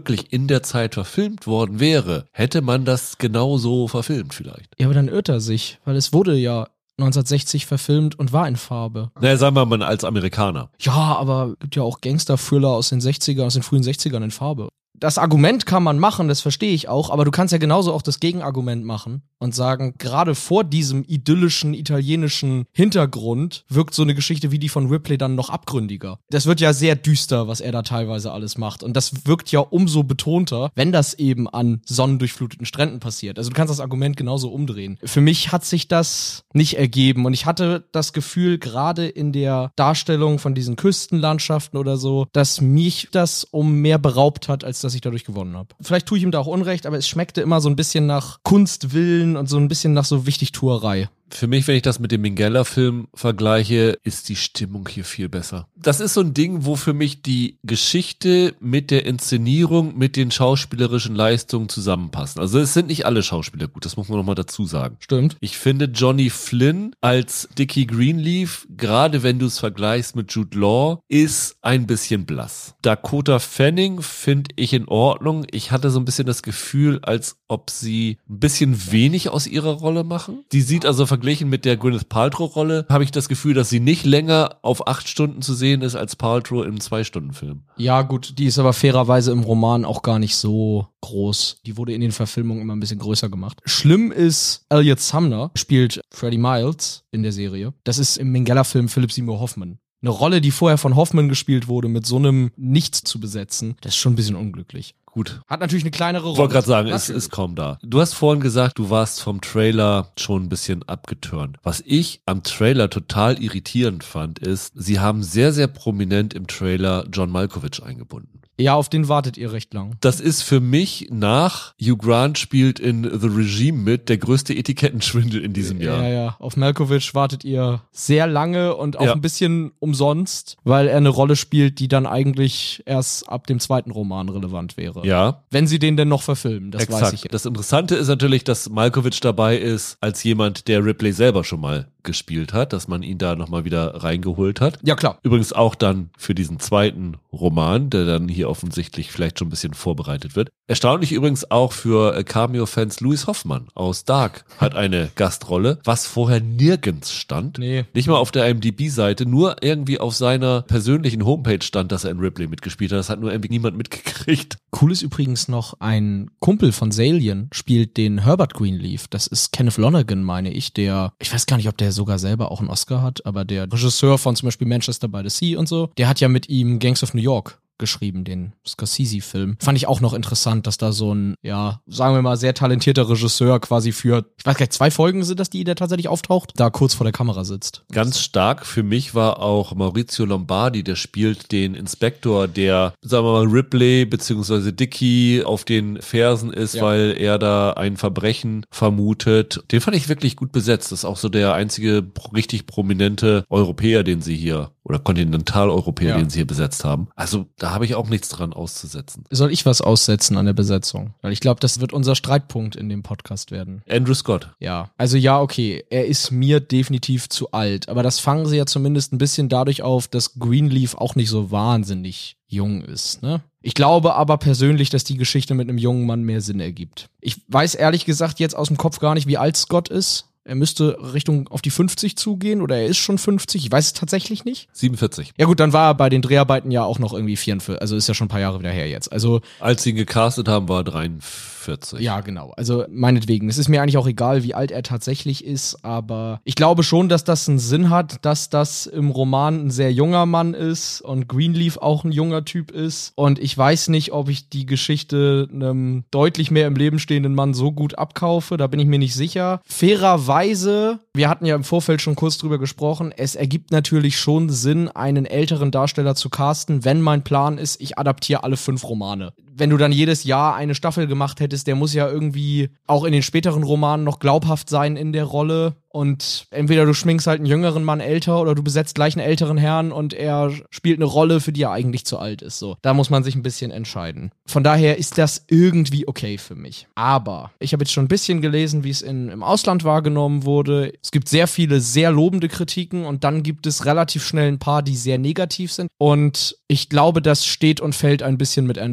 wirklich in der Zeit verfilmt worden wäre, hätte man das genauso verfilmt vielleicht. Ja, aber dann irrt er sich, weil es wurde ja neunzehnhundertsechzig verfilmt und war in Farbe. Naja, sagen wir mal als Amerikaner. Ja, aber es gibt ja auch Gangster-Thriller aus den sechzigern, aus den frühen sechzigern in Farbe. Das Argument kann man machen, das verstehe ich auch, aber du kannst ja genauso auch das Gegenargument machen und sagen, gerade vor diesem idyllischen italienischen Hintergrund wirkt so eine Geschichte wie die von Ripley dann noch abgründiger. Das wird ja sehr düster, was er da teilweise alles macht, und das wirkt ja umso betonter, wenn das eben an sonnendurchfluteten Stränden passiert. Also du kannst das Argument genauso umdrehen. Für mich hat sich das nicht ergeben, und ich hatte das Gefühl, gerade in der Darstellung von diesen Küstenlandschaften oder so, dass mich das um mehr beraubt hat, als dass ich dadurch gewonnen habe. Vielleicht tue ich ihm da auch Unrecht, aber es schmeckte immer so ein bisschen nach Kunstwillen und so ein bisschen nach so Wichtigtuerei. Für mich, wenn ich das mit dem Minghella-Film vergleiche, ist die Stimmung hier viel besser. Das ist so ein Ding, wo für mich die Geschichte mit der Inszenierung, mit den schauspielerischen Leistungen zusammenpassen. Also es sind nicht alle Schauspieler gut, das muss man nochmal dazu sagen. Stimmt. Ich finde Johnny Flynn als Dickie Greenleaf, gerade wenn du es vergleichst mit Jude Law, ist ein bisschen blass. Dakota Fanning finde ich in Ordnung. Ich hatte so ein bisschen das Gefühl, als ob sie ein bisschen wenig aus ihrer Rolle machen. Die sieht also verglichen mit der Gwyneth Paltrow-Rolle, habe ich das Gefühl, dass sie nicht länger auf acht Stunden zu sehen ist als Paltrow im Zwei-Stunden-Film. Ja gut, die ist aber fairerweise im Roman auch gar nicht so groß. Die wurde in den Verfilmungen immer ein bisschen größer gemacht. Schlimm ist, Elliot Sumner spielt Freddie Miles in der Serie. Das ist im Minghella-Film Philip Seymour Hoffman. Eine Rolle, die vorher von Hoffman gespielt wurde, mit so einem Nichts zu besetzen, das ist schon ein bisschen unglücklich. Gut. Hat natürlich eine kleinere Rolle. Ich wollte gerade sagen, es ist kaum da. Du hast vorhin gesagt, du warst vom Trailer schon ein bisschen abgeturnt. Was ich am Trailer total irritierend fand, ist, sie haben sehr, sehr prominent im Trailer John Malkovich eingebunden. Ja, auf den wartet ihr recht lang. Das ist für mich nach Hugh Grant spielt in The Regime mit der größte Etikettenschwindel in diesem Jahr. Ja, ja. Auf Malkovich wartet ihr sehr lange und auch ja. ein bisschen umsonst, weil er eine Rolle spielt, die dann eigentlich erst ab dem zweiten Roman relevant wäre. Ja. Wenn sie den denn noch verfilmen, das Exakt. weiß ich. Das Interessante ist natürlich, dass Malkovich dabei ist als jemand, der Ripley selber schon mal gespielt hat, dass man ihn da nochmal wieder reingeholt hat. Ja, klar. Übrigens auch dann für diesen zweiten Roman, der dann hier offensichtlich vielleicht schon ein bisschen vorbereitet wird. Erstaunlich übrigens auch für Cameo-Fans, Louis Hoffmann aus Dark hat eine Gastrolle, was vorher nirgends stand. Nee. Nicht mal auf der I M D B-Seite, nur irgendwie auf seiner persönlichen Homepage stand, dass er in Ripley mitgespielt hat. Das hat nur irgendwie niemand mitgekriegt. Cool ist übrigens noch, ein Kumpel von Salien spielt den Herbert Greenleaf. Das ist Kenneth Lonergan, meine ich, der, ich weiß gar nicht, ob der sogar selber auch einen Oscar hat, aber der Regisseur von zum Beispiel Manchester by the Sea und so, der hat ja mit ihm Gangs of New York geschrieben, den Scorsese-Film. Fand ich auch noch interessant, dass da so ein, ja, sagen wir mal, sehr talentierter Regisseur quasi für, ich weiß gar nicht, zwei Folgen sind das, die der tatsächlich auftaucht, da kurz vor der Kamera sitzt. Ganz stark für mich war auch Maurizio Lombardi, der spielt den Inspektor, der, sagen wir mal, Ripley bzw. Dickie auf den Fersen ist, ja. weil er da ein Verbrechen vermutet. Den fand ich wirklich gut besetzt. Das ist auch so der einzige richtig prominente Europäer, den sie hier, oder Kontinentaleuropäer, ja. den sie hier besetzt haben. Also da habe ich auch nichts dran auszusetzen. Soll ich was aussetzen an der Besetzung? Weil ich glaube, das wird unser Streitpunkt in dem Podcast werden. Andrew Scott. Ja, also ja, okay, er ist mir definitiv zu alt, aber das fangen sie ja zumindest ein bisschen dadurch auf, dass Greenleaf auch nicht so wahnsinnig jung ist, ne? Ich glaube aber persönlich, dass die Geschichte mit einem jungen Mann mehr Sinn ergibt. Ich weiß ehrlich gesagt jetzt aus dem Kopf gar nicht, wie alt Scott ist. Er müsste Richtung auf die fünfzig zugehen oder er ist schon fünfzig. Ich weiß es tatsächlich nicht. siebenundvierzig. Ja gut, dann war er bei den Dreharbeiten ja auch noch irgendwie vierundvierzig. Also ist ja schon ein paar Jahre wieder her jetzt. Also als sie ihn gecastet haben, war er dreiundvierzig. Ja, genau. Also meinetwegen. Es ist mir eigentlich auch egal, wie alt er tatsächlich ist, aber ich glaube schon, dass das einen Sinn hat, dass das im Roman ein sehr junger Mann ist und Greenleaf auch ein junger Typ ist. Und ich weiß nicht, ob ich die Geschichte einem deutlich mehr im Leben stehenden Mann so gut abkaufe. Da bin ich mir nicht sicher. Fairerweise Weise, wir hatten ja im Vorfeld schon kurz drüber gesprochen, es ergibt natürlich schon Sinn, einen älteren Darsteller zu casten, wenn mein Plan ist, ich adaptiere alle fünf Romane. Wenn du dann jedes Jahr eine Staffel gemacht hättest, der muss ja irgendwie auch in den späteren Romanen noch glaubhaft sein in der Rolle. Und entweder du schminkst halt einen jüngeren Mann älter oder du besetzt gleich einen älteren Herrn und er spielt eine Rolle, für die er eigentlich zu alt ist. So, da muss man sich ein bisschen entscheiden. Von daher ist das irgendwie okay für mich. Aber ich habe jetzt schon ein bisschen gelesen, wie es in, im Ausland wahrgenommen wurde. Es gibt sehr viele sehr lobende Kritiken und dann gibt es relativ schnell ein paar, die sehr negativ sind. Und ich glaube, das steht und fällt ein bisschen mit Andrew Scott.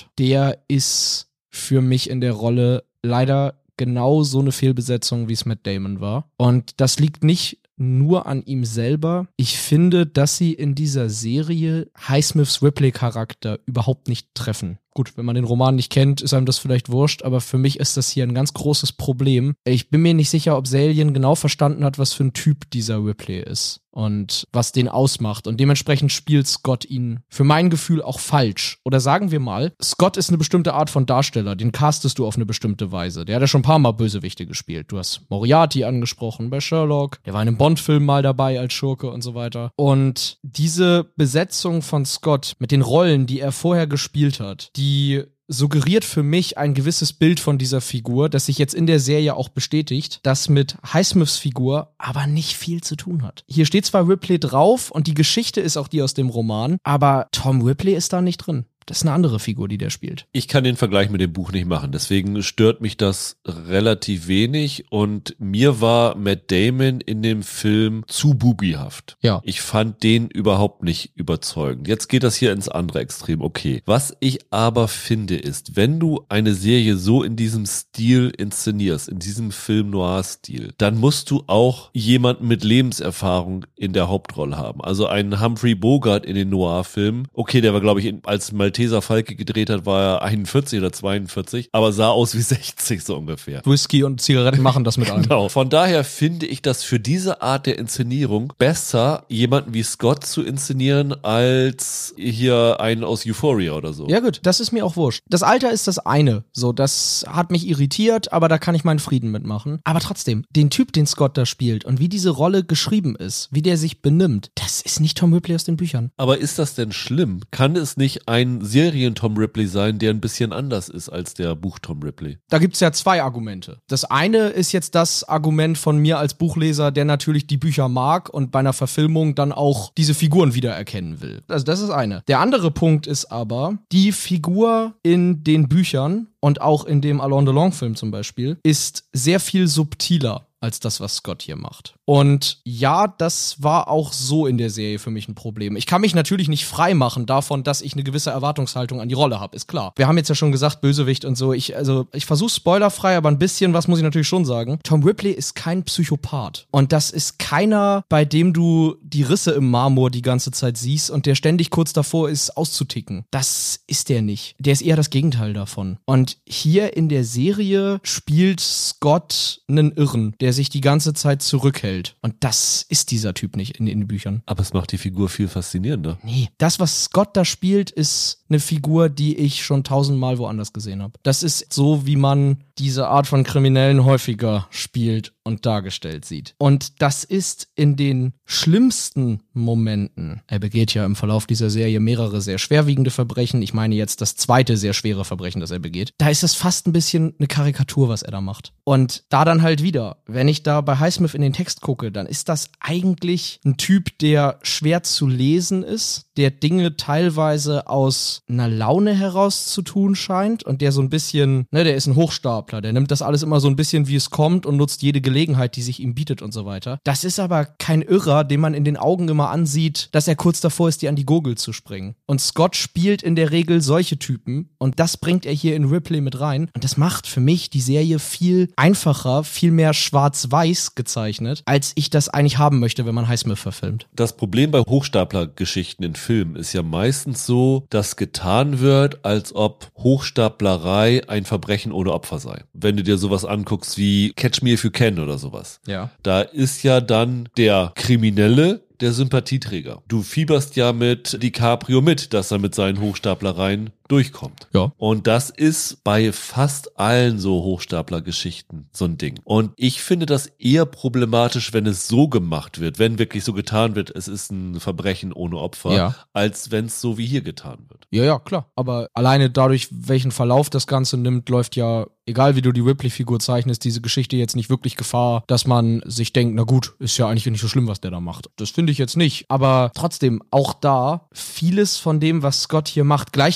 Scott, der ist für mich in der Rolle leider genau so eine Fehlbesetzung, wie es Matt Damon war. Und das liegt nicht nur an ihm selber. Ich finde, dass sie in dieser Serie Highsmiths Ripley-Charakter überhaupt nicht treffen. Gut, wenn man den Roman nicht kennt, ist einem das vielleicht wurscht, aber für mich ist das hier ein ganz großes Problem. Ich bin mir nicht sicher, ob Salien genau verstanden hat, was für ein Typ dieser Ripley ist und was den ausmacht. Und dementsprechend spielt Scott ihn für mein Gefühl auch falsch. Oder sagen wir mal, Scott ist eine bestimmte Art von Darsteller, den castest du auf eine bestimmte Weise. Der hat ja schon ein paar Mal Bösewichte gespielt. Du hast Moriarty angesprochen bei Sherlock, der war in einem Bond-Film mal dabei als Schurke und so weiter. Und diese Besetzung von Scott mit den Rollen, die er vorher gespielt hat, die die suggeriert für mich ein gewisses Bild von dieser Figur, das sich jetzt in der Serie auch bestätigt, das mit Highsmiths Figur aber nicht viel zu tun hat. Hier steht zwar Ripley drauf und die Geschichte ist auch die aus dem Roman, aber Tom Ripley ist da nicht drin. Das ist eine andere Figur, die der spielt. Ich kann den Vergleich mit dem Buch nicht machen, deswegen stört mich das relativ wenig und mir war Matt Damon in dem Film zu bubihaft. Ja. Ich fand den überhaupt nicht überzeugend. Jetzt geht das hier ins andere Extrem, okay. Was ich aber finde ist, wenn du eine Serie so in diesem Stil inszenierst, in diesem Film-Noir-Stil, dann musst du auch jemanden mit Lebenserfahrung in der Hauptrolle haben. Also einen Humphrey Bogart in den Noir-Filmen, okay, der war glaube ich in, als mal Malteser Falke gedreht hat, war er einundvierzig oder zweiundvierzig, aber sah aus wie sechzig so ungefähr. Whisky und Zigaretten machen das mit einem. Genau. Von daher finde ich das für diese Art der Inszenierung besser, jemanden wie Scott zu inszenieren, als hier einen aus Euphoria oder so. Ja gut, das ist mir auch wurscht. Das Alter ist das eine, so, das hat mich irritiert, aber da kann ich meinen Frieden mitmachen. Aber trotzdem, den Typ, den Scott da spielt und wie diese Rolle geschrieben ist, wie der sich benimmt, das ist nicht Tom Ripley aus den Büchern. Aber ist das denn schlimm? Kann es nicht ein Serien-Tom Ripley sein, der ein bisschen anders ist als der Buch-Tom Ripley? Da gibt's ja zwei Argumente. Das eine ist jetzt das Argument von mir als Buchleser, der natürlich die Bücher mag und bei einer Verfilmung dann auch diese Figuren wiedererkennen will. Also das ist eine. Der andere Punkt ist aber, die Figur in den Büchern und auch in dem Alain Delon-Film zum Beispiel ist sehr viel subtiler als das, was Scott hier macht. Und ja, das war auch so in der Serie für mich ein Problem. Ich kann mich natürlich nicht frei machen davon, dass ich eine gewisse Erwartungshaltung an die Rolle habe, ist klar. Wir haben jetzt ja schon gesagt, Bösewicht und so. Ich, also, ich versuche spoilerfrei, aber ein bisschen was muss ich natürlich schon sagen. Tom Ripley ist kein Psychopath. Und das ist keiner, bei dem du die Risse im Marmor die ganze Zeit siehst und der ständig kurz davor ist, auszuticken. Das ist der nicht. Der ist eher das Gegenteil davon. Und hier in der Serie spielt Scott einen Irren, der sich die ganze Zeit zurückhält. Und das ist dieser Typ nicht in, in den Büchern. Aber es macht die Figur viel faszinierender. Nee, das, was Scott da spielt, ist eine Figur, die ich schon tausendmal woanders gesehen habe. Das ist so, wie man diese Art von Kriminellen häufiger spielt und dargestellt sieht. Und das ist in den schlimmsten Momenten. Er begeht ja im Verlauf dieser Serie mehrere sehr schwerwiegende Verbrechen. Ich meine jetzt das zweite sehr schwere Verbrechen, das er begeht. Da ist es fast ein bisschen eine Karikatur, was er da macht. Und da dann halt wieder, wenn ich da bei Highsmith in den Text gucke, dann ist das eigentlich ein Typ, der schwer zu lesen ist, der Dinge teilweise aus einer Laune heraus zu tun scheint und der so ein bisschen, ne, der ist ein Hochstapler, der nimmt das alles immer so ein bisschen, wie es kommt und nutzt jede Gelegenheit, die sich ihm bietet und so weiter. Das ist aber kein Irrer, dem man in den Augen immer ansieht, dass er kurz davor ist, dir an die Gurgel zu springen. Und Scott spielt in der Regel solche Typen und das bringt er hier in Ripley mit rein und das macht für mich die Serie viel einfacher, viel mehr schwarz-weiß gezeichnet, als ich das eigentlich haben möchte, wenn man Highsmith verfilmt. Das Problem bei Hochstapler-Geschichten in Filmen ist ja meistens so, dass getan wird, als ob Hochstaplerei ein Verbrechen ohne Opfer sei. Wenn du dir sowas anguckst wie Catch Me If You Can oder sowas. Ja. Da ist ja dann der Kriminelle der Sympathieträger. Du fieberst ja mit DiCaprio mit, dass er mit seinen Hochstaplereien durchkommt. Ja. Und das ist bei fast allen so Hochstapler-Geschichten so ein Ding. Und ich finde das eher problematisch, wenn es so gemacht wird, wenn wirklich so getan wird, es ist ein Verbrechen ohne Opfer, ja, als wenn es so wie hier getan wird. Ja, ja, klar. Aber alleine dadurch, welchen Verlauf das Ganze nimmt, läuft ja, egal wie du die Ripley-Figur zeichnest, diese Geschichte jetzt nicht wirklich Gefahr, dass man sich denkt, na gut, ist ja eigentlich nicht so schlimm, was der da macht. Das finde ich jetzt nicht. Aber trotzdem, auch da, vieles von dem, was Scott hier macht, gleich das erste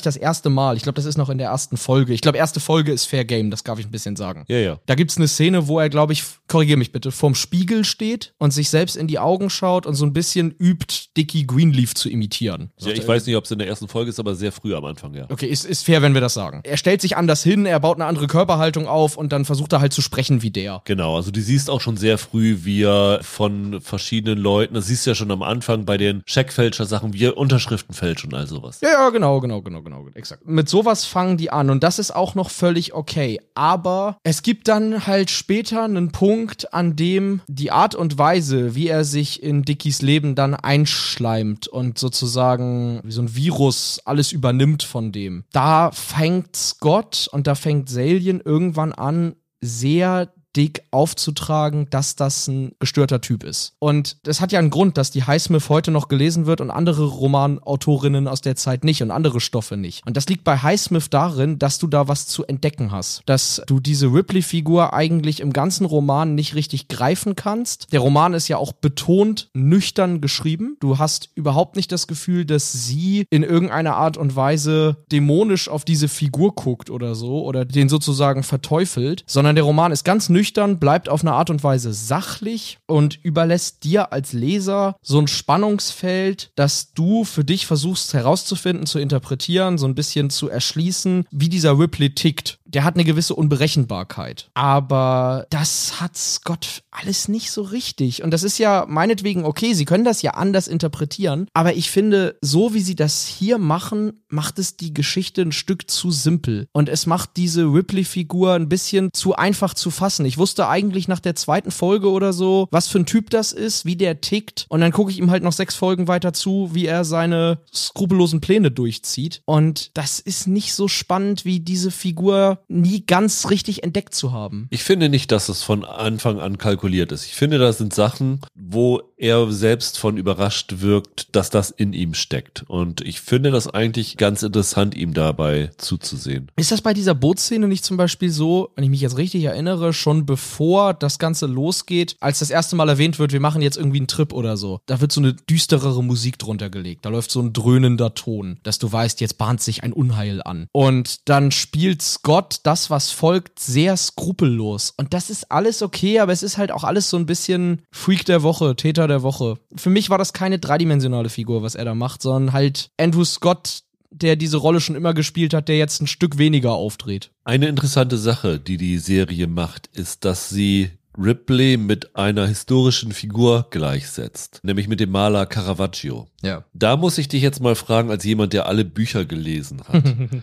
erste Mal, ich glaube, das ist noch in der ersten Folge. Ich glaube, erste Folge ist Fair Game, das darf ich ein bisschen sagen. Ja, ja. Da gibt's eine Szene, wo er, glaube ich, korrigier mich bitte, vorm Spiegel steht und sich selbst in die Augen schaut und so ein bisschen übt, Dickie Greenleaf zu imitieren. Ja, ich weiß nicht, ob es in der ersten Folge ist, aber sehr früh am Anfang, ja. Okay, ist, ist fair, wenn wir das sagen. Er stellt sich anders hin, er baut eine andere Körperhaltung auf und dann versucht er halt zu sprechen wie der. Genau, also du siehst auch schon sehr früh, wie er von verschiedenen Leuten, das siehst du ja schon am Anfang bei den Scheckfälscher-Sachen, wie er Unterschriften fälscht und all sowas. Ja, ja, genau, genau, genau, genau, exakt. Mit sowas fangen die an und das ist auch noch völlig okay. Aber es gibt dann halt später einen Punkt, an dem die Art und Weise, wie er sich in Dickies Leben dann einschleimt und sozusagen wie so ein Virus alles übernimmt von dem. Da fängt Scott und da fängt Salien irgendwann an, sehr dick aufzutragen, dass das ein gestörter Typ ist. Und das hat ja einen Grund, dass die Highsmith heute noch gelesen wird und andere Romanautorinnen aus der Zeit nicht und andere Stoffe nicht. Und das liegt bei Highsmith darin, dass du da was zu entdecken hast. Dass du diese Ripley-Figur eigentlich im ganzen Roman nicht richtig greifen kannst. Der Roman ist ja auch betont nüchtern geschrieben. Du hast überhaupt nicht das Gefühl, dass sie in irgendeiner Art und Weise dämonisch auf diese Figur guckt oder so oder den sozusagen verteufelt, sondern der Roman ist ganz nüchtern, bleibt auf eine Art und Weise sachlich und überlässt dir als Leser so ein Spannungsfeld, dass du für dich versuchst herauszufinden, zu interpretieren, so ein bisschen zu erschließen, wie dieser Ripley tickt. Der hat eine gewisse Unberechenbarkeit. Aber das hat Scott alles nicht so richtig. Und das ist ja meinetwegen okay, sie können das ja anders interpretieren. Aber ich finde, so wie sie das hier machen, macht es die Geschichte ein Stück zu simpel. Und es macht diese Ripley-Figur ein bisschen zu einfach zu fassen. Ich wusste eigentlich nach der zweiten Folge oder so, was für ein Typ das ist, wie der tickt. Und dann gucke ich ihm halt noch sechs Folgen weiter zu, wie er seine skrupellosen Pläne durchzieht. Und das ist nicht so spannend, wie diese Figur nie ganz richtig entdeckt zu haben. Ich finde nicht, dass es von Anfang an kalkuliert ist. Ich finde, das sind Sachen, wo er selbst von überrascht wirkt, dass das in ihm steckt. Und ich finde das eigentlich ganz interessant, ihm dabei zuzusehen. Ist das bei dieser Bootsszene nicht zum Beispiel so, wenn ich mich jetzt richtig erinnere, schon bevor das Ganze losgeht, als das erste Mal erwähnt wird, wir machen jetzt irgendwie einen Trip oder so, da wird so eine düsterere Musik drunter gelegt. Da läuft so ein dröhnender Ton, dass du weißt, jetzt bahnt sich ein Unheil an. Und dann spielt Scott das, was folgt, sehr skrupellos. Und das ist alles okay, aber es ist halt auch alles so ein bisschen Freak der Woche, Täter der Woche. Für mich war das keine dreidimensionale Figur, was er da macht, sondern halt Andrew Scott, der diese Rolle schon immer gespielt hat, der jetzt ein Stück weniger aufdreht. Eine interessante Sache, die die Serie macht, ist, dass sie Ripley mit einer historischen Figur gleichsetzt, nämlich mit dem Maler Caravaggio. Ja. Da muss ich dich jetzt mal fragen, als jemand, der alle Bücher gelesen hat.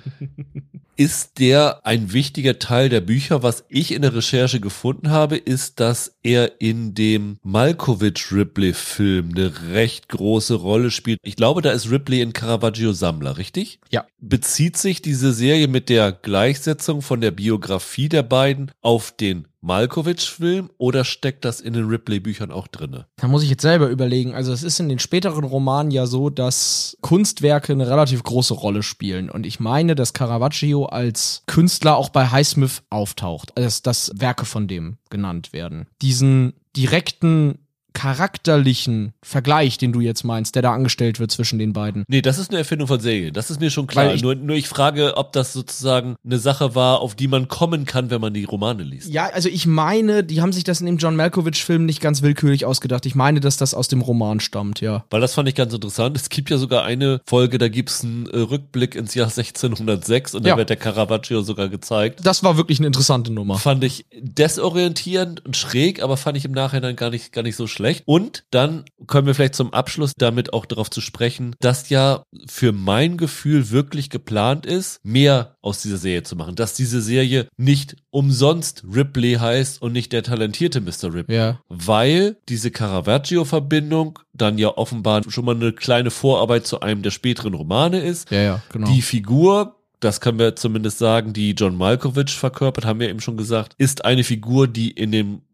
Ist der ein wichtiger Teil der Bücher? Was ich in der Recherche gefunden habe, ist, dass er in dem Malkovich-Ripley-Film eine recht große Rolle spielt. Ich glaube, da ist Ripley in Caravaggio Sammler, richtig? Ja. Bezieht sich diese Serie mit der Gleichsetzung von der Biografie der beiden auf den Malkovich-Film oder steckt das in den Ripley-Büchern auch drinne? Da muss ich jetzt selber überlegen. Also es ist in den späteren Romanen ja so, dass Kunstwerke eine relativ große Rolle spielen. Und ich meine, dass Caravaggio als Künstler auch bei Highsmith auftaucht. Also dass Werke von dem genannt werden. Diesen direkten charakterlichen Vergleich, den du jetzt meinst, der da angestellt wird zwischen den beiden. Nee, das ist eine Erfindung von Serien. Das ist mir schon klar. Ich, nur, nur ich frage, ob das sozusagen eine Sache war, auf die man kommen kann, wenn man die Romane liest. Ja, also ich meine, die haben sich das in dem John Malkovich-Film nicht ganz willkürlich ausgedacht. Ich meine, dass das aus dem Roman stammt, ja. Weil das fand ich ganz interessant. Es gibt ja sogar eine Folge, da gibt's einen äh, Rückblick ins Jahr sechzehnhundertsechs und da ja. wird der Caravaggio sogar gezeigt. Das war wirklich eine interessante Nummer. Fand ich desorientierend und schräg, aber fand ich im Nachhinein gar nicht, gar nicht so schlecht. Und dann können wir vielleicht zum Abschluss damit auch darauf zu sprechen, dass ja für mein Gefühl wirklich geplant ist, mehr aus dieser Serie zu machen. Dass diese Serie nicht umsonst Ripley heißt und nicht der talentierte Mister Ripley. Ja. Weil diese Caravaggio-Verbindung dann ja offenbar schon mal eine kleine Vorarbeit zu einem der späteren Romane ist. Ja, ja, genau. Die Figur, das können wir zumindest sagen, die John Malkovich verkörpert, haben wir eben schon gesagt, ist eine Figur, die in dem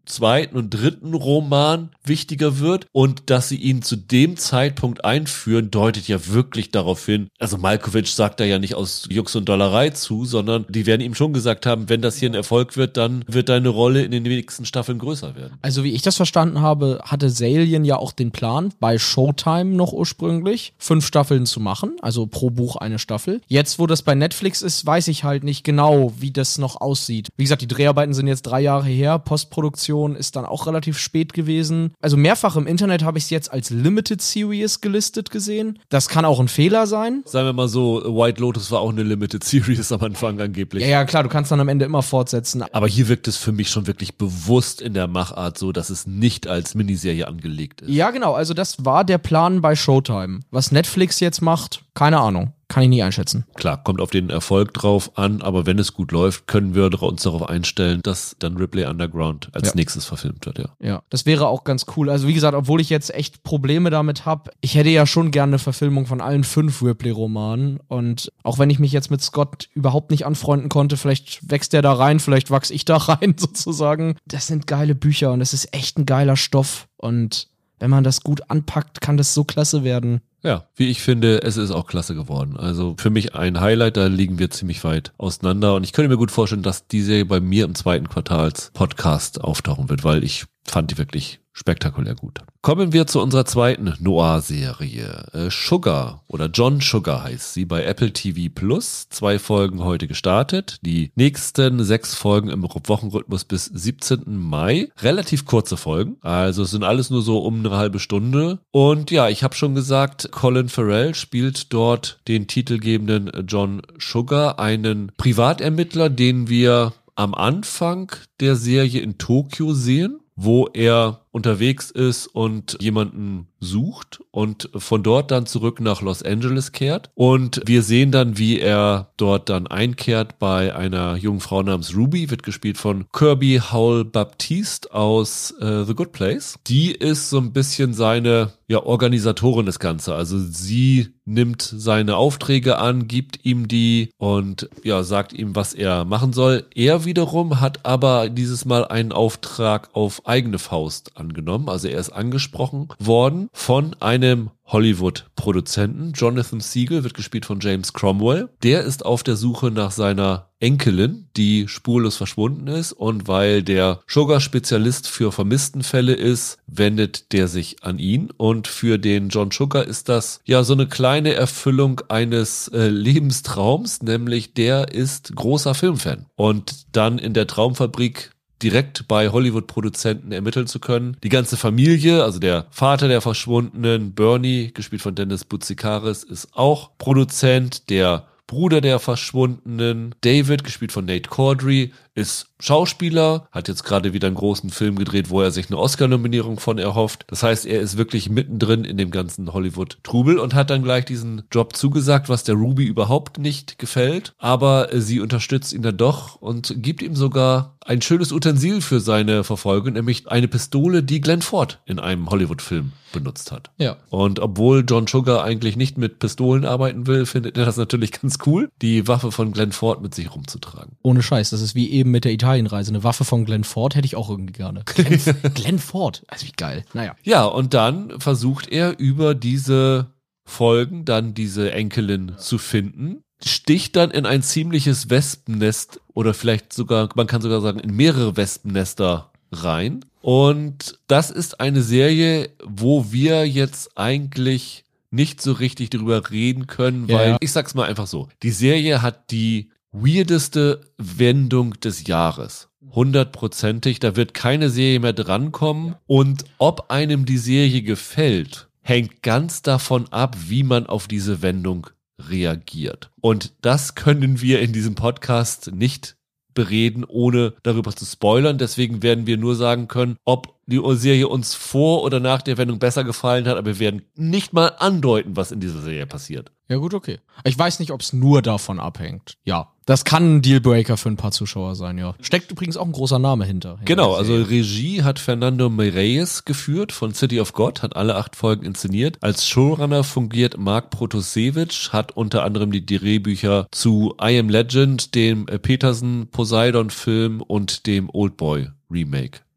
zweiten und dritten Roman wichtiger wird und dass sie ihn zu dem Zeitpunkt einführen, deutet ja wirklich darauf hin, also Malkovich sagt da ja nicht aus Jux und Dollerei zu, sondern die werden ihm schon gesagt haben, wenn das hier ein Erfolg wird, dann wird deine Rolle in den nächsten Staffeln größer werden. Also wie ich das verstanden habe, hatte Salien ja auch den Plan, bei Showtime noch ursprünglich, fünf Staffeln zu machen, also pro Buch eine Staffel. Jetzt, wo das bei Netflix ist, weiß ich halt nicht genau, wie das noch aussieht. Wie gesagt, die Dreharbeiten sind jetzt drei Jahre her, Postproduktion ist dann auch relativ spät gewesen. Also mehrfach im Internet habe ich es jetzt als Limited Series gelistet gesehen. Das kann auch ein Fehler sein. Sagen wir mal so, White Lotus war auch eine Limited Series am Anfang angeblich. Ja, ja, klar, du kannst dann am Ende immer fortsetzen. Aber hier wirkt es für mich schon wirklich bewusst in der Machart so, dass es nicht als Miniserie angelegt ist. Ja, genau, also das war der Plan bei Showtime. Was Netflix jetzt macht, keine Ahnung. Kann ich nie einschätzen. Klar, kommt auf den Erfolg drauf an, aber wenn es gut läuft, können wir uns darauf einstellen, dass dann Ripley Underground als ja. nächstes verfilmt wird, ja. Ja, das wäre auch ganz cool. Also wie gesagt, obwohl ich jetzt echt Probleme damit habe, ich hätte ja schon gerne eine Verfilmung von allen fünf Ripley-Romanen und auch wenn ich mich jetzt mit Scott überhaupt nicht anfreunden konnte, vielleicht wächst der da rein, vielleicht wachse ich da rein sozusagen. Das sind geile Bücher und das ist echt ein geiler Stoff und wenn man das gut anpackt, kann das so klasse werden. Ja, wie ich finde, es ist auch klasse geworden. Also für mich ein Highlight, da liegen wir ziemlich weit auseinander. Und ich könnte mir gut vorstellen, dass die Serie bei mir im zweiten Quartals-Podcast auftauchen wird, weil ich fand die wirklich spektakulär gut. Kommen wir zu unserer zweiten Noir-Serie. Äh, Sugar oder John Sugar heißt sie bei Apple T V Plus. Zwei Folgen heute gestartet. Die nächsten sechs Folgen im Wochenrhythmus bis siebzehnten Mai. Relativ kurze Folgen. Also es sind alles nur so um eine halbe Stunde. Und ja, ich habe schon gesagt, Colin Farrell spielt dort den titelgebenden John Sugar, einen Privatermittler, den wir am Anfang der Serie in Tokio sehen, wo er unterwegs ist und jemanden sucht und von dort dann zurück nach Los Angeles kehrt. Und wir sehen dann, wie er dort dann einkehrt bei einer jungen Frau namens Ruby, wird gespielt von Kirby Howell-Baptiste aus äh, The Good Place. Die ist so ein bisschen seine ja, Organisatorin des Ganzen. Also sie nimmt seine Aufträge an, gibt ihm die und ja, sagt ihm, was er machen soll. Er wiederum hat aber dieses Mal einen Auftrag auf eigene Faust angenommen. Also er ist angesprochen worden von einem Hollywood-Produzenten. Jonathan Siegel wird gespielt von James Cromwell. Der ist auf der Suche nach seiner Enkelin, die spurlos verschwunden ist. Und weil der Sugar-Spezialist für Vermisstenfälle ist, wendet der sich an ihn. Und für den John Sugar ist das ja so eine kleine Erfüllung eines äh, Lebenstraums, nämlich der ist großer Filmfan. Und dann in der Traumfabrik direkt bei Hollywood-Produzenten ermitteln zu können. Die ganze Familie, also der Vater der Verschwundenen, Bernie, gespielt von Dennis Boutsikaris, ist auch Produzent. Der Bruder der Verschwundenen, David, gespielt von Nate Corddry, ist Schauspieler, hat jetzt gerade wieder einen großen Film gedreht, wo er sich eine Oscar-Nominierung von erhofft. Das heißt, er ist wirklich mittendrin in dem ganzen Hollywood-Trubel und hat dann gleich diesen Job zugesagt, was der Ruby überhaupt nicht gefällt. Aber sie unterstützt ihn dann doch und gibt ihm sogar ein schönes Utensil für seine Verfolgung, nämlich eine Pistole, die Glenn Ford in einem Hollywood-Film benutzt hat. Ja. Und obwohl John Sugar eigentlich nicht mit Pistolen arbeiten will, findet er das natürlich ganz cool, die Waffe von Glenn Ford mit sich rumzutragen. Ohne Scheiß, das ist wie eben mit der Italienreise. Eine Waffe von Glenn Ford hätte ich auch irgendwie gerne. Glenn, Glenn Ford, also wie geil. Naja. Ja, und dann versucht er über diese Folgen dann diese Enkelin zu finden, sticht dann in ein ziemliches Wespennest oder vielleicht sogar, man kann sogar sagen, in mehrere Wespennester rein. Und das ist eine Serie, wo wir jetzt eigentlich nicht so richtig drüber reden können, Ja, weil, ja. ich sag's mal einfach so, die Serie hat die weirdeste Wendung des Jahres. Hundertprozentig, da wird keine Serie mehr drankommen. Und ob einem die Serie gefällt, hängt ganz davon ab, wie man auf diese Wendung reagiert. Und das können wir in diesem Podcast nicht bereden, ohne darüber zu spoilern. Deswegen werden wir nur sagen können, ob die Serie uns vor oder nach der Wendung besser gefallen hat, aber wir werden nicht mal andeuten, was in dieser Serie passiert. Ja gut, okay. Ich weiß nicht, ob es nur davon abhängt. Ja, das kann ein Dealbreaker für ein paar Zuschauer sein, ja. Steckt übrigens auch ein großer Name hinter. hinter Genau, der also Serie. Regie hat Fernando Meirelles geführt von City of God, hat alle acht Folgen inszeniert. Als Showrunner fungiert Mark Protosewicz, hat unter anderem die Drehbücher zu I Am Legend, dem Peterson Poseidon-Film und dem Oldboy Remake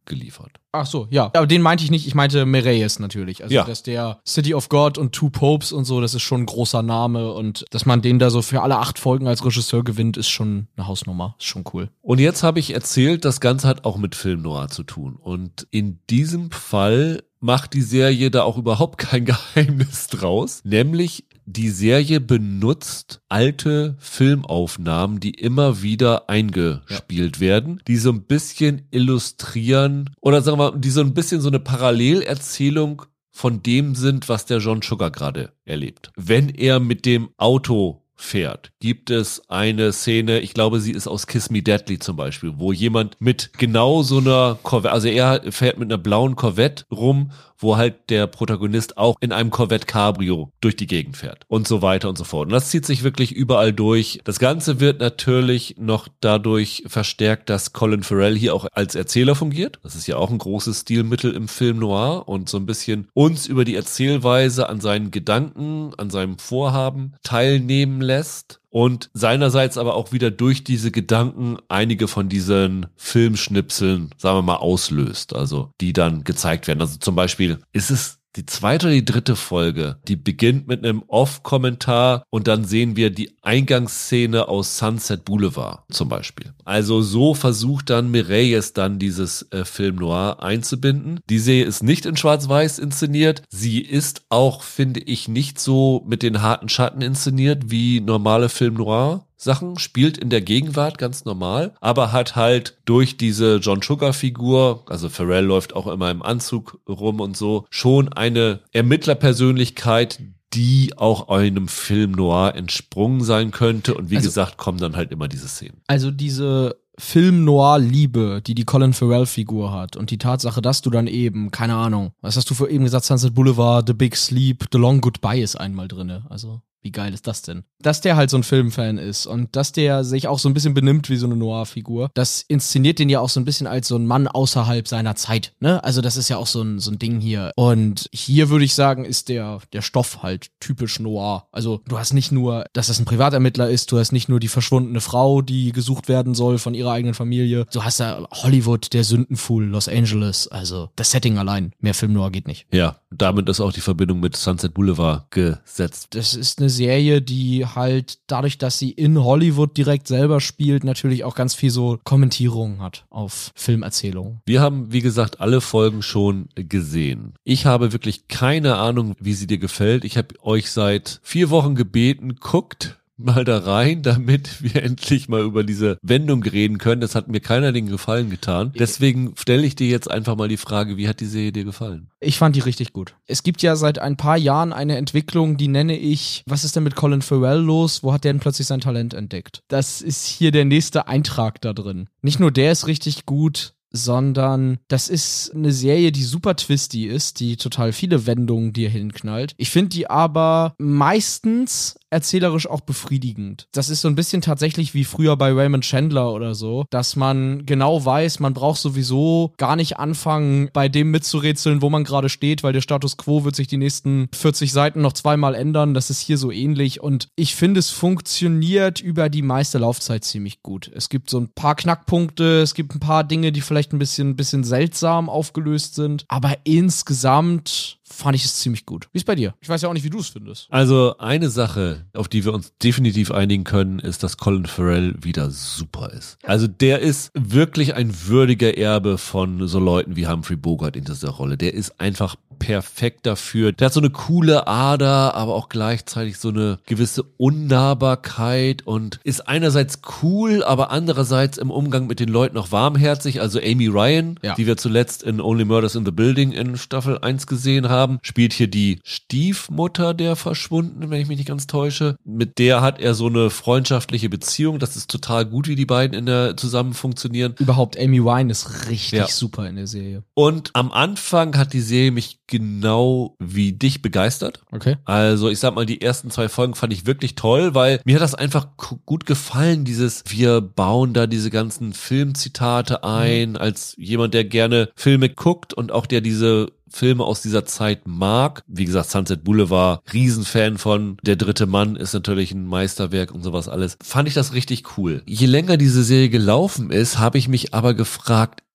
geliefert. Ach so, ja. Aber den meinte ich nicht, ich meinte Mereyes natürlich. Also, ja. dass der City of God und Two Popes und so, das ist schon ein großer Name und dass man den da so für alle acht Folgen als Regisseur gewinnt, ist schon eine Hausnummer. Ist schon cool. Und jetzt habe ich erzählt, das Ganze hat auch mit Film Noir zu tun. Und in diesem Fall macht die Serie da auch überhaupt kein Geheimnis draus. Nämlich, die Serie benutzt alte Filmaufnahmen, die immer wieder eingespielt ja. werden, die so ein bisschen illustrieren oder sagen wir mal, die so ein bisschen so eine Parallelerzählung von dem sind, was der John Sugar gerade erlebt. Wenn er mit dem Auto fährt, gibt es eine Szene, ich glaube, sie ist aus Kiss Me Deadly zum Beispiel, wo jemand mit genau so einer Corvette, also er fährt mit einer blauen Corvette rum, wo halt der Protagonist auch in einem Corvette Cabrio durch die Gegend fährt und so weiter und so fort. Und das zieht sich wirklich überall durch. Das Ganze wird natürlich noch dadurch verstärkt, dass Colin Farrell hier auch als Erzähler fungiert. Das ist ja auch ein großes Stilmittel im Film Noir und so ein bisschen uns über die Erzählweise an seinen Gedanken, an seinem Vorhaben teilnehmen lässt. Und seinerseits aber auch wieder durch diese Gedanken einige von diesen Filmschnipseln, sagen wir mal, auslöst, also die dann gezeigt werden. Also zum Beispiel ist es die zweite oder die dritte Folge, die beginnt mit einem Off-Kommentar und dann sehen wir die Eingangsszene aus Sunset Boulevard zum Beispiel. Also so versucht dann Mereyes dann dieses äh, Film Noir einzubinden. Die Serie ist nicht in Schwarz-Weiß inszeniert. Sie ist auch, finde ich, nicht so mit den harten Schatten inszeniert wie normale Film Noir Sachen, spielt in der Gegenwart ganz normal, aber hat halt durch diese John Sugar-Figur, also Farrell läuft auch immer im Anzug rum und so, schon eine Ermittlerpersönlichkeit, die auch einem Film Noir entsprungen sein könnte. Und wie also, gesagt, kommen dann halt immer diese Szenen. Also diese Film-Noir-Liebe, die die Colin Farrell-Figur hat und die Tatsache, dass du dann eben, keine Ahnung, was hast du für eben gesagt, Sunset Boulevard, The Big Sleep, The Long Goodbye ist einmal drinne, also wie geil ist das denn? Dass der halt so ein Filmfan ist und dass der sich auch so ein bisschen benimmt wie so eine Noir-Figur, das inszeniert den ja auch so ein bisschen als so ein Mann außerhalb seiner Zeit, ne? Also das ist ja auch so ein, so ein Ding hier. Und hier würde ich sagen, ist der, der Stoff halt typisch Noir. Also du hast nicht nur, dass das ein Privatermittler ist, du hast nicht nur die verschwundene Frau, die gesucht werden soll von ihrer eigenen Familie. Du hast da Hollywood, der Sündenfuhl, Los Angeles, also das Setting allein. Mehr Film Noir geht nicht. Ja, damit ist auch die Verbindung mit Sunset Boulevard gesetzt. Das ist eine Serie, die halt dadurch, dass sie in Hollywood direkt selber spielt, natürlich auch ganz viel so Kommentierungen hat auf Filmerzählungen. Wir haben, wie gesagt, alle Folgen schon gesehen. Ich habe wirklich keine Ahnung, wie sie dir gefällt. Ich habe euch seit vier Wochen gebeten, guckt mal da rein, damit wir endlich mal über diese Wendung reden können. Das hat mir keiner den Gefallen getan. Deswegen stelle ich dir jetzt einfach mal die Frage, wie hat die Serie dir gefallen? Ich fand die richtig gut. Es gibt ja seit ein paar Jahren eine Entwicklung, die nenne ich, was ist denn mit Colin Farrell los? Wo hat der denn plötzlich sein Talent entdeckt? Das ist hier der nächste Eintrag da drin. Nicht nur der ist richtig gut, sondern das ist eine Serie, die super twisty ist, die total viele Wendungen dir hinknallt. Ich finde die aber meistens erzählerisch auch befriedigend. Das ist so ein bisschen tatsächlich wie früher bei Raymond Chandler oder so, dass man genau weiß, man braucht sowieso gar nicht anfangen, bei dem mitzurätseln, wo man gerade steht, weil der Status Quo wird sich die nächsten vierzig Seiten noch zweimal ändern. Das ist hier so ähnlich und ich finde, es funktioniert über die meiste Laufzeit ziemlich gut. Es gibt so ein paar Knackpunkte, es gibt ein paar Dinge, die vielleicht ein bisschen, ein bisschen seltsam aufgelöst sind, aber insgesamt fand ich es ziemlich gut. Wie ist bei dir? Ich weiß ja auch nicht, wie du es findest. Also eine Sache, auf die wir uns definitiv einigen können, ist, dass Colin Farrell wieder super ist. Also der ist wirklich ein würdiger Erbe von so Leuten wie Humphrey Bogart in dieser Rolle. Der ist einfach perfekt dafür. Der hat so eine coole Ader, aber auch gleichzeitig so eine gewisse Unnahbarkeit und ist einerseits cool, aber andererseits im Umgang mit den Leuten auch warmherzig. Also Amy Ryan, ja, die wir zuletzt in Only Murders in the Building in Staffel eins gesehen haben, spielt hier die Stiefmutter der Verschwundenen, wenn ich mich nicht ganz täusche. Mit der hat er so eine freundschaftliche Beziehung. Das ist total gut, wie die beiden in der zusammen funktionieren. Überhaupt Amy Ryan ist richtig ja. super in der Serie. Und am Anfang hat die Serie mich genau wie dich begeistert. Okay. Also ich sag mal, die ersten zwei Folgen fand ich wirklich toll, weil mir hat das einfach gut gefallen, dieses, wir bauen da diese ganzen Filmzitate ein, mhm. als jemand, der gerne Filme guckt und auch der diese Filme aus dieser Zeit mag. Wie gesagt, Sunset Boulevard, Riesenfan von. Der dritte Mann ist natürlich ein Meisterwerk und sowas alles. Fand ich das richtig cool. Je länger diese Serie gelaufen ist, habe ich mich aber gefragt,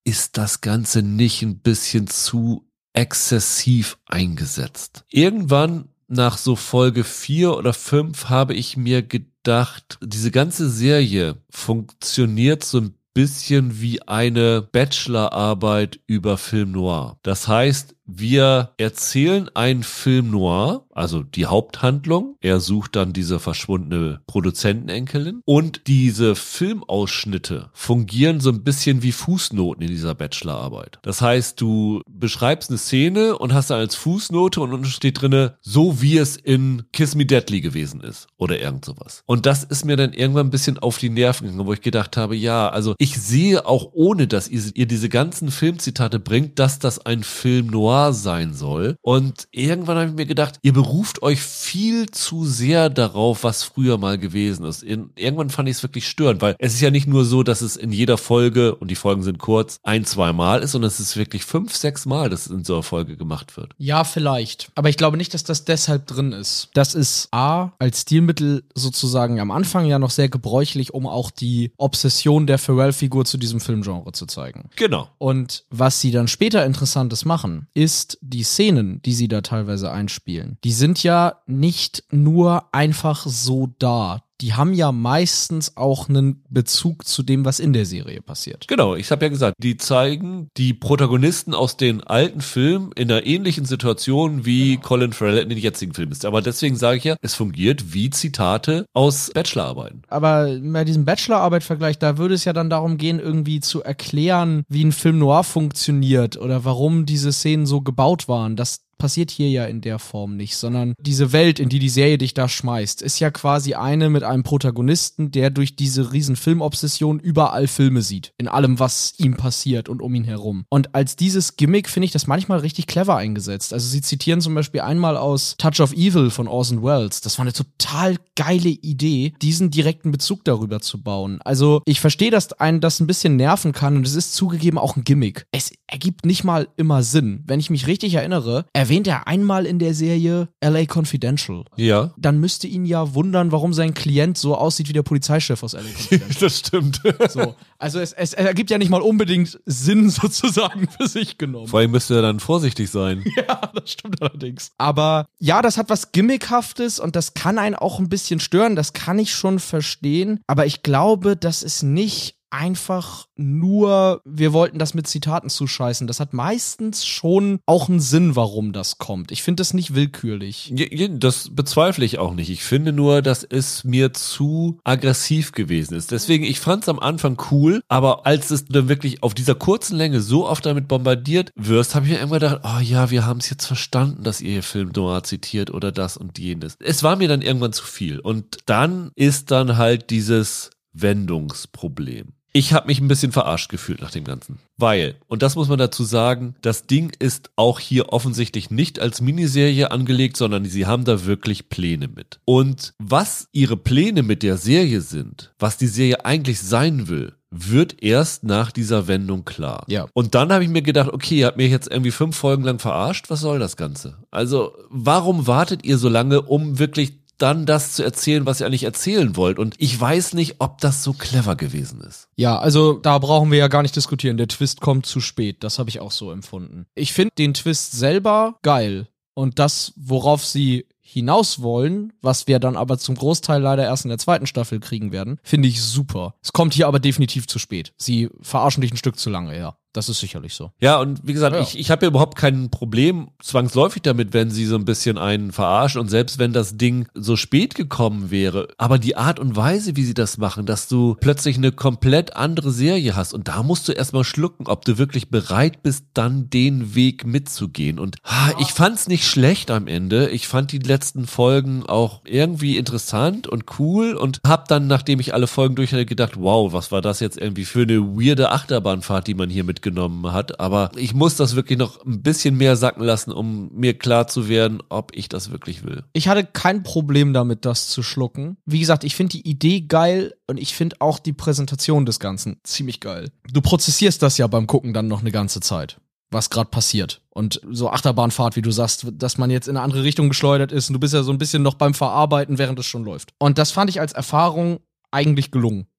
ist das Ganze nicht ein bisschen zu exzessiv eingesetzt? Irgendwann nach so Folge vier oder fünf habe ich mir gedacht, diese ganze Serie funktioniert so ein bisschen wie eine Bachelorarbeit über Film Noir. Das heißt, wir erzählen einen Film noir, also die Haupthandlung. Er sucht dann diese verschwundene Produzentenenkelin. Und diese Filmausschnitte fungieren so ein bisschen wie Fußnoten in dieser Bachelorarbeit. Das heißt, du beschreibst eine Szene und hast dann als Fußnote und unten steht drinne, so wie es in Kiss Me Deadly gewesen ist. Oder irgend sowas. Und das ist mir dann irgendwann ein bisschen auf die Nerven gegangen, wo ich gedacht habe, ja, also ich sehe auch ohne, dass ihr, ihr diese ganzen Filmzitate bringt, dass das ein Film noir sein soll. Und irgendwann habe ich mir gedacht, ihr beruft euch viel zu sehr darauf, was früher mal gewesen ist. In, irgendwann fand ich es wirklich störend, weil es ist ja nicht nur so, dass es in jeder Folge, und die Folgen sind kurz, ein, zwei Mal ist, sondern es ist wirklich fünf, sechs Mal, dass es in so einer Folge gemacht wird. Ja, vielleicht. Aber ich glaube nicht, dass das deshalb drin ist. Das ist A, als Stilmittel sozusagen am Anfang ja noch sehr gebräuchlich, um auch die Obsession der Pharrell-Figur zu diesem Filmgenre zu zeigen. Genau. Und was sie dann später Interessantes machen, ist die Szenen, die sie da teilweise einspielen. Die sind ja nicht nur einfach so da. Die haben ja meistens auch einen Bezug zu dem, was in der Serie passiert. Genau, ich habe ja gesagt, die zeigen die Protagonisten aus den alten Filmen in einer ähnlichen Situation, wie genau. Colin Farrell in den jetzigen Filmen ist. Aber deswegen sage ich ja, es fungiert wie Zitate aus Bachelorarbeiten. Aber bei diesem Bachelorarbeit-Vergleich, da würde es ja dann darum gehen, irgendwie zu erklären, wie ein Film noir funktioniert oder warum diese Szenen so gebaut waren. Das passiert hier ja in der Form nicht, sondern diese Welt, in die die Serie dich da schmeißt, ist ja quasi eine mit einem Protagonisten, der durch diese riesen Filmobsession überall Filme sieht. In allem, was ihm passiert und um ihn herum. Und als dieses Gimmick finde ich das manchmal richtig clever eingesetzt. Also sie zitieren zum Beispiel einmal aus Touch of Evil von Orson Welles. Das war eine total geile Idee, diesen direkten Bezug darüber zu bauen. Also ich verstehe, dass einen das ein bisschen nerven kann und es ist zugegeben auch ein Gimmick. Es ergibt nicht mal immer Sinn. Wenn ich mich richtig erinnere, erwähnt er einmal in der Serie L A Confidential. Ja. Dann müsste ihn ja wundern, warum sein Klient so aussieht wie der Polizeichef aus L A Confidential. Das stimmt. So. Also es, es, es ergibt ja nicht mal unbedingt Sinn sozusagen für sich genommen. Vor allem müsste er dann vorsichtig sein. Ja, das stimmt allerdings. Aber ja, das hat was Gimmickhaftes und das kann einen auch ein bisschen stören. Das kann ich schon verstehen. Aber ich glaube, das ist nicht einfach nur, wir wollten das mit Zitaten zuscheißen. Das hat meistens schon auch einen Sinn, warum das kommt. Ich finde das nicht willkürlich. Das bezweifle ich auch nicht. Ich finde nur, dass es mir zu aggressiv gewesen ist. Deswegen, ich fand es am Anfang cool, aber als es dann wirklich auf dieser kurzen Länge so oft damit bombardiert wirst, habe ich mir immer gedacht, oh ja, wir haben es jetzt verstanden, dass ihr Film noir zitiert oder das und jenes. Es war mir dann irgendwann zu viel. Und dann ist dann halt dieses Wendungsproblem. Ich habe mich ein bisschen verarscht gefühlt nach dem Ganzen. Weil, und das muss man dazu sagen, das Ding ist auch hier offensichtlich nicht als Miniserie angelegt, sondern sie haben da wirklich Pläne mit. Und was ihre Pläne mit der Serie sind, was die Serie eigentlich sein will, wird erst nach dieser Wendung klar. Ja. Und dann habe ich mir gedacht, okay, ihr habt mir jetzt irgendwie fünf Folgen lang verarscht, was soll das Ganze? Also, warum wartet ihr so lange, um wirklich dann das zu erzählen, was ihr eigentlich erzählen wollt. Und ich weiß nicht, ob das so clever gewesen ist. Ja, also da brauchen wir ja gar nicht diskutieren. Der Twist kommt zu spät. Das habe ich auch so empfunden. Ich finde den Twist selber geil. Und das, worauf sie hinaus wollen, was wir dann aber zum Großteil leider erst in der zweiten Staffel kriegen werden, finde ich super. Es kommt hier aber definitiv zu spät. Sie verarschen dich ein Stück zu lange, ja. Das ist sicherlich so. Ja, und wie gesagt, ja. ich, ich habe ja überhaupt kein Problem zwangsläufig damit, wenn sie so ein bisschen einen verarschen und selbst wenn das Ding so spät gekommen wäre, aber die Art und Weise, wie sie das machen, dass du plötzlich eine komplett andere Serie hast und da musst du erstmal schlucken, ob du wirklich bereit bist, dann den Weg mitzugehen und ah, ich fand's nicht schlecht am Ende. Ich fand die letzten Folgen auch irgendwie interessant und cool und hab dann, nachdem ich alle Folgen durch hatte, gedacht, wow, was war das jetzt irgendwie für eine weirde Achterbahnfahrt, die man hier mit genommen hat, aber ich muss das wirklich noch ein bisschen mehr sacken lassen, um mir klar zu werden, ob ich das wirklich will. Ich hatte kein Problem damit, das zu schlucken. Wie gesagt, ich finde die Idee geil und ich finde auch die Präsentation des Ganzen ziemlich geil. Du prozessierst das ja beim Gucken dann noch eine ganze Zeit, was gerade passiert. Und so Achterbahnfahrt, wie du sagst, dass man jetzt in eine andere Richtung geschleudert ist und du bist ja so ein bisschen noch beim Verarbeiten, während es schon läuft. Und das fand ich als Erfahrung eigentlich gelungen.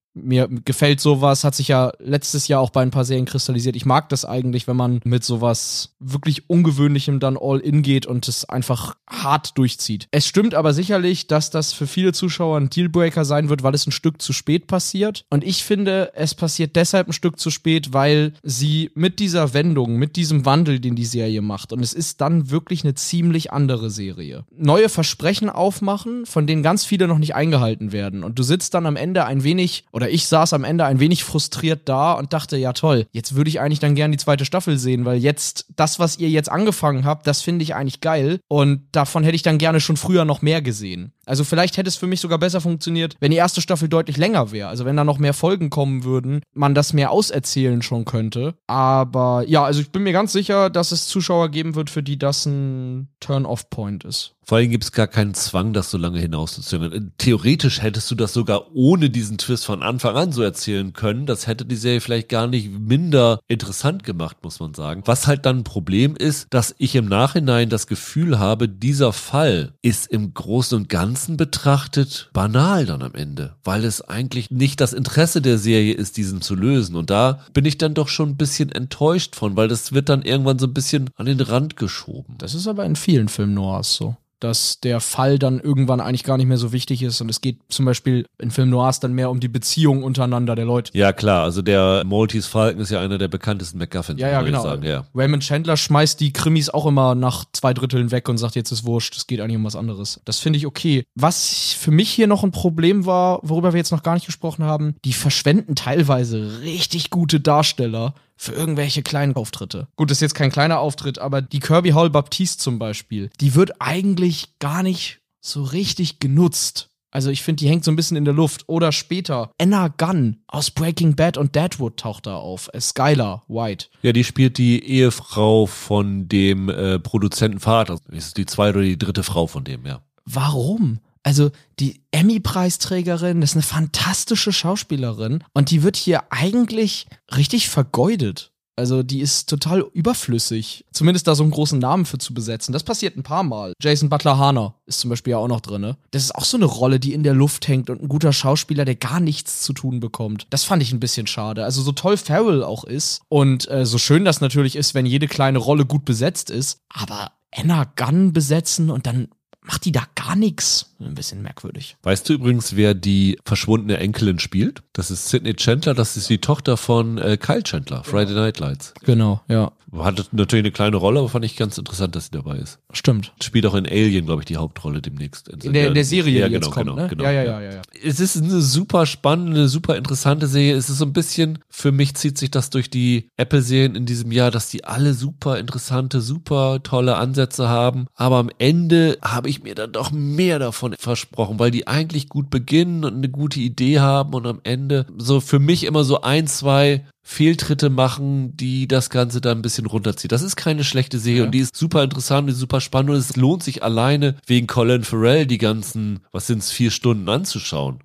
Mir gefällt sowas, hat sich ja letztes Jahr auch bei ein paar Serien kristallisiert. Ich mag das eigentlich, wenn man mit sowas wirklich Ungewöhnlichem dann all in geht und es einfach hart durchzieht. Es stimmt aber sicherlich, dass das für viele Zuschauer ein Dealbreaker sein wird, weil es ein Stück zu spät passiert. Und ich finde, es passiert deshalb ein Stück zu spät, weil sie mit dieser Wendung, mit diesem Wandel, den die Serie macht, und es ist dann wirklich eine ziemlich andere Serie, neue Versprechen aufmachen, von denen ganz viele noch nicht eingehalten werden. Und du sitzt dann am Ende ein wenig, oder ich saß am Ende ein wenig frustriert da und dachte, ja toll, jetzt würde ich eigentlich dann gerne die zweite Staffel sehen, weil jetzt, das, was ihr jetzt angefangen habt, das finde ich eigentlich geil und davon hätte ich dann gerne schon früher noch mehr gesehen. Also vielleicht hätte es für mich sogar besser funktioniert, wenn die erste Staffel deutlich länger wäre. Also wenn da noch mehr Folgen kommen würden, man das mehr auserzählen schon könnte. Aber ja, also ich bin mir ganz sicher, dass es Zuschauer geben wird, für die das ein Turn-off-Point ist. Vor allem gibt es gar keinen Zwang, das so lange hinauszuzögern. Theoretisch hättest du das sogar ohne diesen Twist von Anfang an so erzählen können. Das hätte die Serie vielleicht gar nicht minder interessant gemacht, muss man sagen. Was halt dann ein Problem ist, dass ich im Nachhinein das Gefühl habe, dieser Fall ist im Großen und Ganzen betrachtet banal dann am Ende, weil es eigentlich nicht das Interesse der Serie ist, diesen zu lösen. Und da bin ich dann doch schon ein bisschen enttäuscht von, weil das wird dann irgendwann so ein bisschen an den Rand geschoben. Das ist aber in vielen Film-Noirs so, dass der Fall dann irgendwann eigentlich gar nicht mehr so wichtig ist und es geht zum Beispiel in Film Noirs dann mehr um die Beziehung untereinander der Leute. Ja klar, also der Maltese Falcon ist ja einer der bekanntesten MacGuffins, ja, ja, genau. sagen. Ja. Raymond Chandler schmeißt die Krimis auch immer nach zwei Dritteln weg und sagt, jetzt ist wurscht, es geht eigentlich um was anderes. Das finde ich okay. Was für mich hier noch ein Problem war, worüber wir jetzt noch gar nicht gesprochen haben, die verschwenden teilweise richtig gute Darsteller für irgendwelche kleinen Auftritte. Gut, das ist jetzt kein kleiner Auftritt, aber die Kirby Howell-Baptiste zum Beispiel, die wird eigentlich gar nicht so richtig genutzt. Also ich finde, die hängt so ein bisschen in der Luft. Oder später, Anna Gunn aus Breaking Bad und Deadwood taucht da auf. Skylar White. Ja, die spielt die Ehefrau von dem äh, Produzentenvater. Ist die zweite oder die dritte Frau von dem, ja. Warum? Also die Emmy-Preisträgerin, das ist eine fantastische Schauspielerin und die wird hier eigentlich richtig vergeudet. Also die ist total überflüssig, zumindest da so einen großen Namen für zu besetzen. Das passiert ein paar Mal. Jason Butler-Harner ist zum Beispiel ja auch noch drin. Ne? Das ist auch so eine Rolle, die in der Luft hängt und ein guter Schauspieler, der gar nichts zu tun bekommt. Das fand ich ein bisschen schade. Also so toll Farrell auch ist und äh, so schön das natürlich ist, wenn jede kleine Rolle gut besetzt ist, aber Anna Gunn besetzen und dann macht die da gar nichts. Ein bisschen merkwürdig. Weißt du übrigens, wer die verschwundene Enkelin spielt? Das ist Sydney Chandler, das ist die Tochter von äh, Kyle Chandler, Friday Night Lights. Genau, ja. Hatte natürlich eine kleine Rolle, aber fand ich ganz interessant, dass sie dabei ist. Stimmt. Spielt auch in Alien, glaube ich, die Hauptrolle demnächst. In der, in der Serie, ja, die genau, jetzt kommt, genau, ne? genau. Ja, ja, ja, ja, ja. Es ist eine super spannende, super interessante Serie. Es ist so ein bisschen, für mich zieht sich das durch die Apple-Serien in diesem Jahr, dass die alle super interessante, super tolle Ansätze haben. Aber am Ende habe ich mir dann doch mehr davon versprochen, weil die eigentlich gut beginnen und eine gute Idee haben und am Ende so für mich immer so ein, zwei Fehltritte machen, die das Ganze dann ein bisschen runterzieht. Das ist keine schlechte Serie ja. Und die ist super interessant, die ist super spannend und es lohnt sich alleine wegen Colin Farrell die ganzen, was sind's, vier Stunden anzuschauen.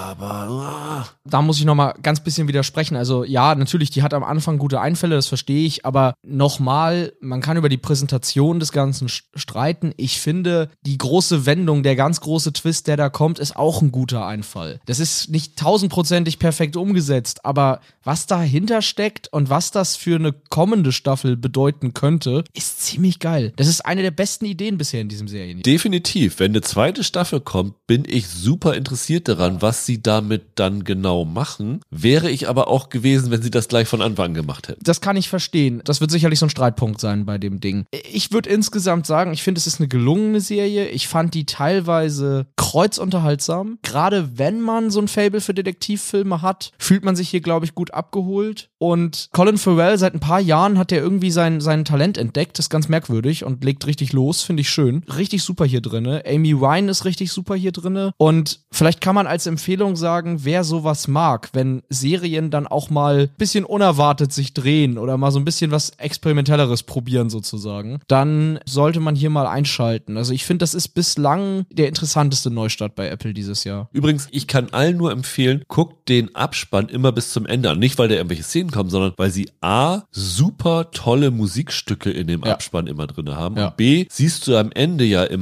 Aber uh. da muss ich nochmal ganz bisschen widersprechen. Also ja, natürlich, die hat am Anfang gute Einfälle, das verstehe ich, aber nochmal, man kann über die Präsentation des Ganzen streiten. Ich finde, die große Wendung, der ganz große Twist, der da kommt, ist auch ein guter Einfall. Das ist nicht tausendprozentig perfekt umgesetzt, aber was dahinter steckt und was das für eine kommende Staffel bedeuten könnte, ist ziemlich geil. Das ist eine der besten Ideen bisher in diesem Serien. Definitiv. Wenn eine zweite Staffel kommt, bin ich super interessiert daran, was sie damit dann genau machen. Wäre ich aber auch gewesen, wenn sie das gleich von Anfang an gemacht hätten. Das kann ich verstehen. Das wird sicherlich so ein Streitpunkt sein bei dem Ding. Ich würde insgesamt sagen, ich finde, es ist eine gelungene Serie. Ich fand die teilweise kreuzunterhaltsam. Gerade wenn man so ein Faible für Detektivfilme hat, fühlt man sich hier, glaube ich, gut abgeholt. Und Colin Farrell, seit ein paar Jahren hat er irgendwie sein, sein Talent entdeckt. Das ist ganz merkwürdig und legt richtig los, finde ich schön. Richtig super hier drinne. Amy Ryan ist richtig super hier drinne. Und vielleicht kann man als Empfehlung sagen, wer sowas mag, wenn Serien dann auch mal ein bisschen unerwartet sich drehen oder mal so ein bisschen was Experimentelleres probieren sozusagen, dann sollte man hier mal einschalten. Also ich finde, das ist bislang der interessanteste Neustart bei Apple dieses Jahr. Übrigens, ich kann allen nur empfehlen, guckt den Abspann immer bis zum Ende an. Nicht, weil da irgendwelche Szenen kommen, sondern weil sie A, super tolle Musikstücke in dem ja. Abspann immer drin haben ja. und B, siehst du am Ende ja immer,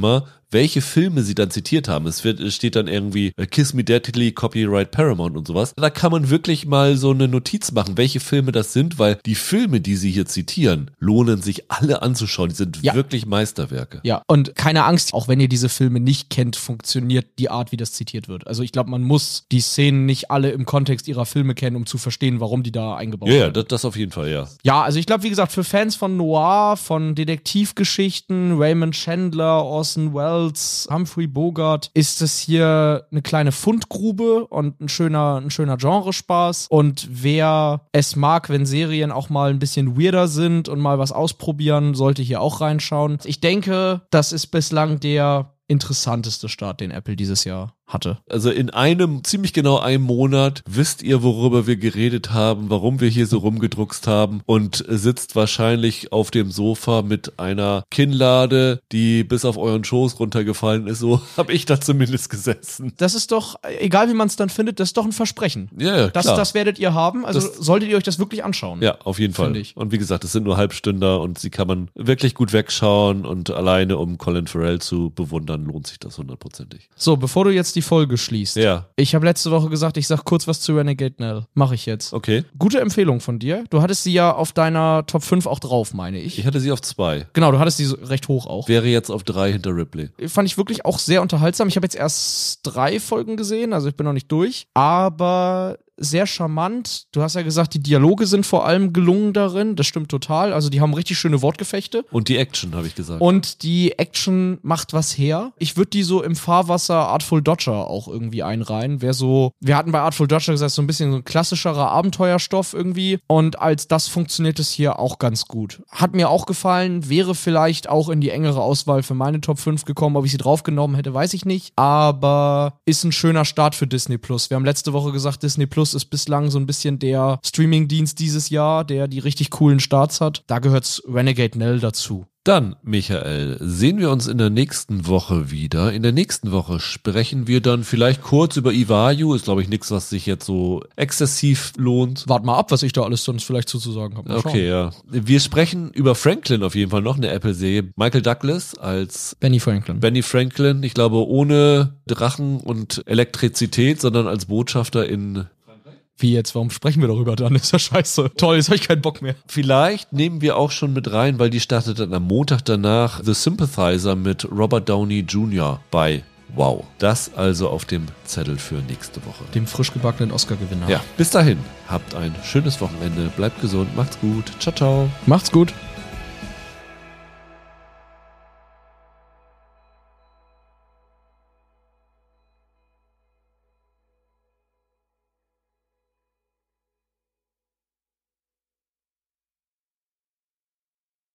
welche Filme sie dann zitiert haben. Es wird, es steht dann irgendwie äh, Kiss Me Deadly, Copyright Paramount und sowas. Da kann man wirklich mal so eine Notiz machen, welche Filme das sind, weil die Filme, die sie hier zitieren, lohnen sich alle anzuschauen. Die sind ja. wirklich Meisterwerke. Ja, und keine Angst, auch wenn ihr diese Filme nicht kennt, funktioniert die Art, wie das zitiert wird. Also ich glaube, man muss die Szenen nicht alle im Kontext ihrer Filme kennen, um zu verstehen, warum die da eingebaut ja, werden. Ja, das, das auf jeden Fall, ja. Ja, also ich glaube, wie gesagt, für Fans von Noir, von Detektivgeschichten, Raymond Chandler, Orson Welles, Humphrey Bogart, ist es hier eine kleine Fundgrube und ein schöner, ein schöner Genrespaß. Und wer es mag, wenn Serien auch mal ein bisschen weirder sind und mal was ausprobieren, sollte hier auch reinschauen. Ich denke, das ist bislang der interessanteste Start, den Apple dieses Jahr hatte. Also in einem, ziemlich genau einem Monat wisst ihr, worüber wir geredet haben, warum wir hier so rumgedruckst haben und sitzt wahrscheinlich auf dem Sofa mit einer Kinnlade, die bis auf euren Schoß runtergefallen ist. So habe ich da zumindest gesessen. Das ist doch, egal wie man es dann findet, das ist doch ein Versprechen. Ja, ja, das, klar. Das werdet ihr haben, also das, solltet ihr euch das wirklich anschauen. Ja, auf jeden Fall. Ich. Und wie gesagt, es sind nur Halbstünder und sie kann man wirklich gut wegschauen und alleine um Colin Farrell zu bewundern, lohnt sich das hundertprozentig. So, bevor du jetzt die Folge schließt. Ja. Ich habe letzte Woche gesagt, ich sag kurz was zu Renegade Nell. Mache ich jetzt. Okay. Gute Empfehlung von dir. Du hattest sie ja auf deiner Top fünf auch drauf, meine ich. Ich hatte sie auf zwei. Genau, du hattest sie so recht hoch auch. Wäre jetzt auf drei hinter Ripley. Fand ich wirklich auch sehr unterhaltsam. Ich habe jetzt erst drei Folgen gesehen, also ich bin noch nicht durch. Aber sehr charmant. Du hast ja gesagt, die Dialoge sind vor allem gelungen darin. Das stimmt total. Also die haben richtig schöne Wortgefechte. Und die Action, habe ich gesagt. Und die Action macht was her. Ich würde die so im Fahrwasser Artful Dodger auch irgendwie einreihen. Wer so, wir hatten bei Artful Dodger gesagt, so ein bisschen so ein klassischerer Abenteuerstoff irgendwie. Und als das funktioniert es hier auch ganz gut. Hat mir auch gefallen. Wäre vielleicht auch in die engere Auswahl für meine Top fünf gekommen. Ob ich sie draufgenommen hätte, weiß ich nicht. Aber ist ein schöner Start für Disney Plus. Wir haben letzte Woche gesagt, Disney Plus ist bislang so ein bisschen der Streaming-Dienst dieses Jahr, der die richtig coolen Starts hat. Da gehört's Renegade Nell dazu. Dann, Michael, sehen wir uns in der nächsten Woche wieder. In der nächsten Woche sprechen wir dann vielleicht kurz über Iwaju. Ist, glaube ich, nichts, was sich jetzt so exzessiv lohnt. Wart mal ab, was ich da alles sonst vielleicht zuzusagen habe. Okay, ja. Wir sprechen über Franklin auf jeden Fall, noch eine Apple-Serie. Michael Douglas als Benny Franklin. Benny Franklin, ich glaube, ohne Drachen und Elektrizität, sondern als Botschafter in... Wie jetzt? Warum sprechen wir darüber dann? Ist ja scheiße. Toll, jetzt habe ich keinen Bock mehr. Vielleicht nehmen wir auch schon mit rein, weil die startet dann am Montag danach The Sympathizer mit Robert Downey Junior bei Wow. Das also auf dem Zettel für nächste Woche. Dem frisch gebackenen Oscar-Gewinner. Ja, bis dahin. Habt ein schönes Wochenende. Bleibt gesund. Macht's gut. Ciao, ciao. Macht's gut.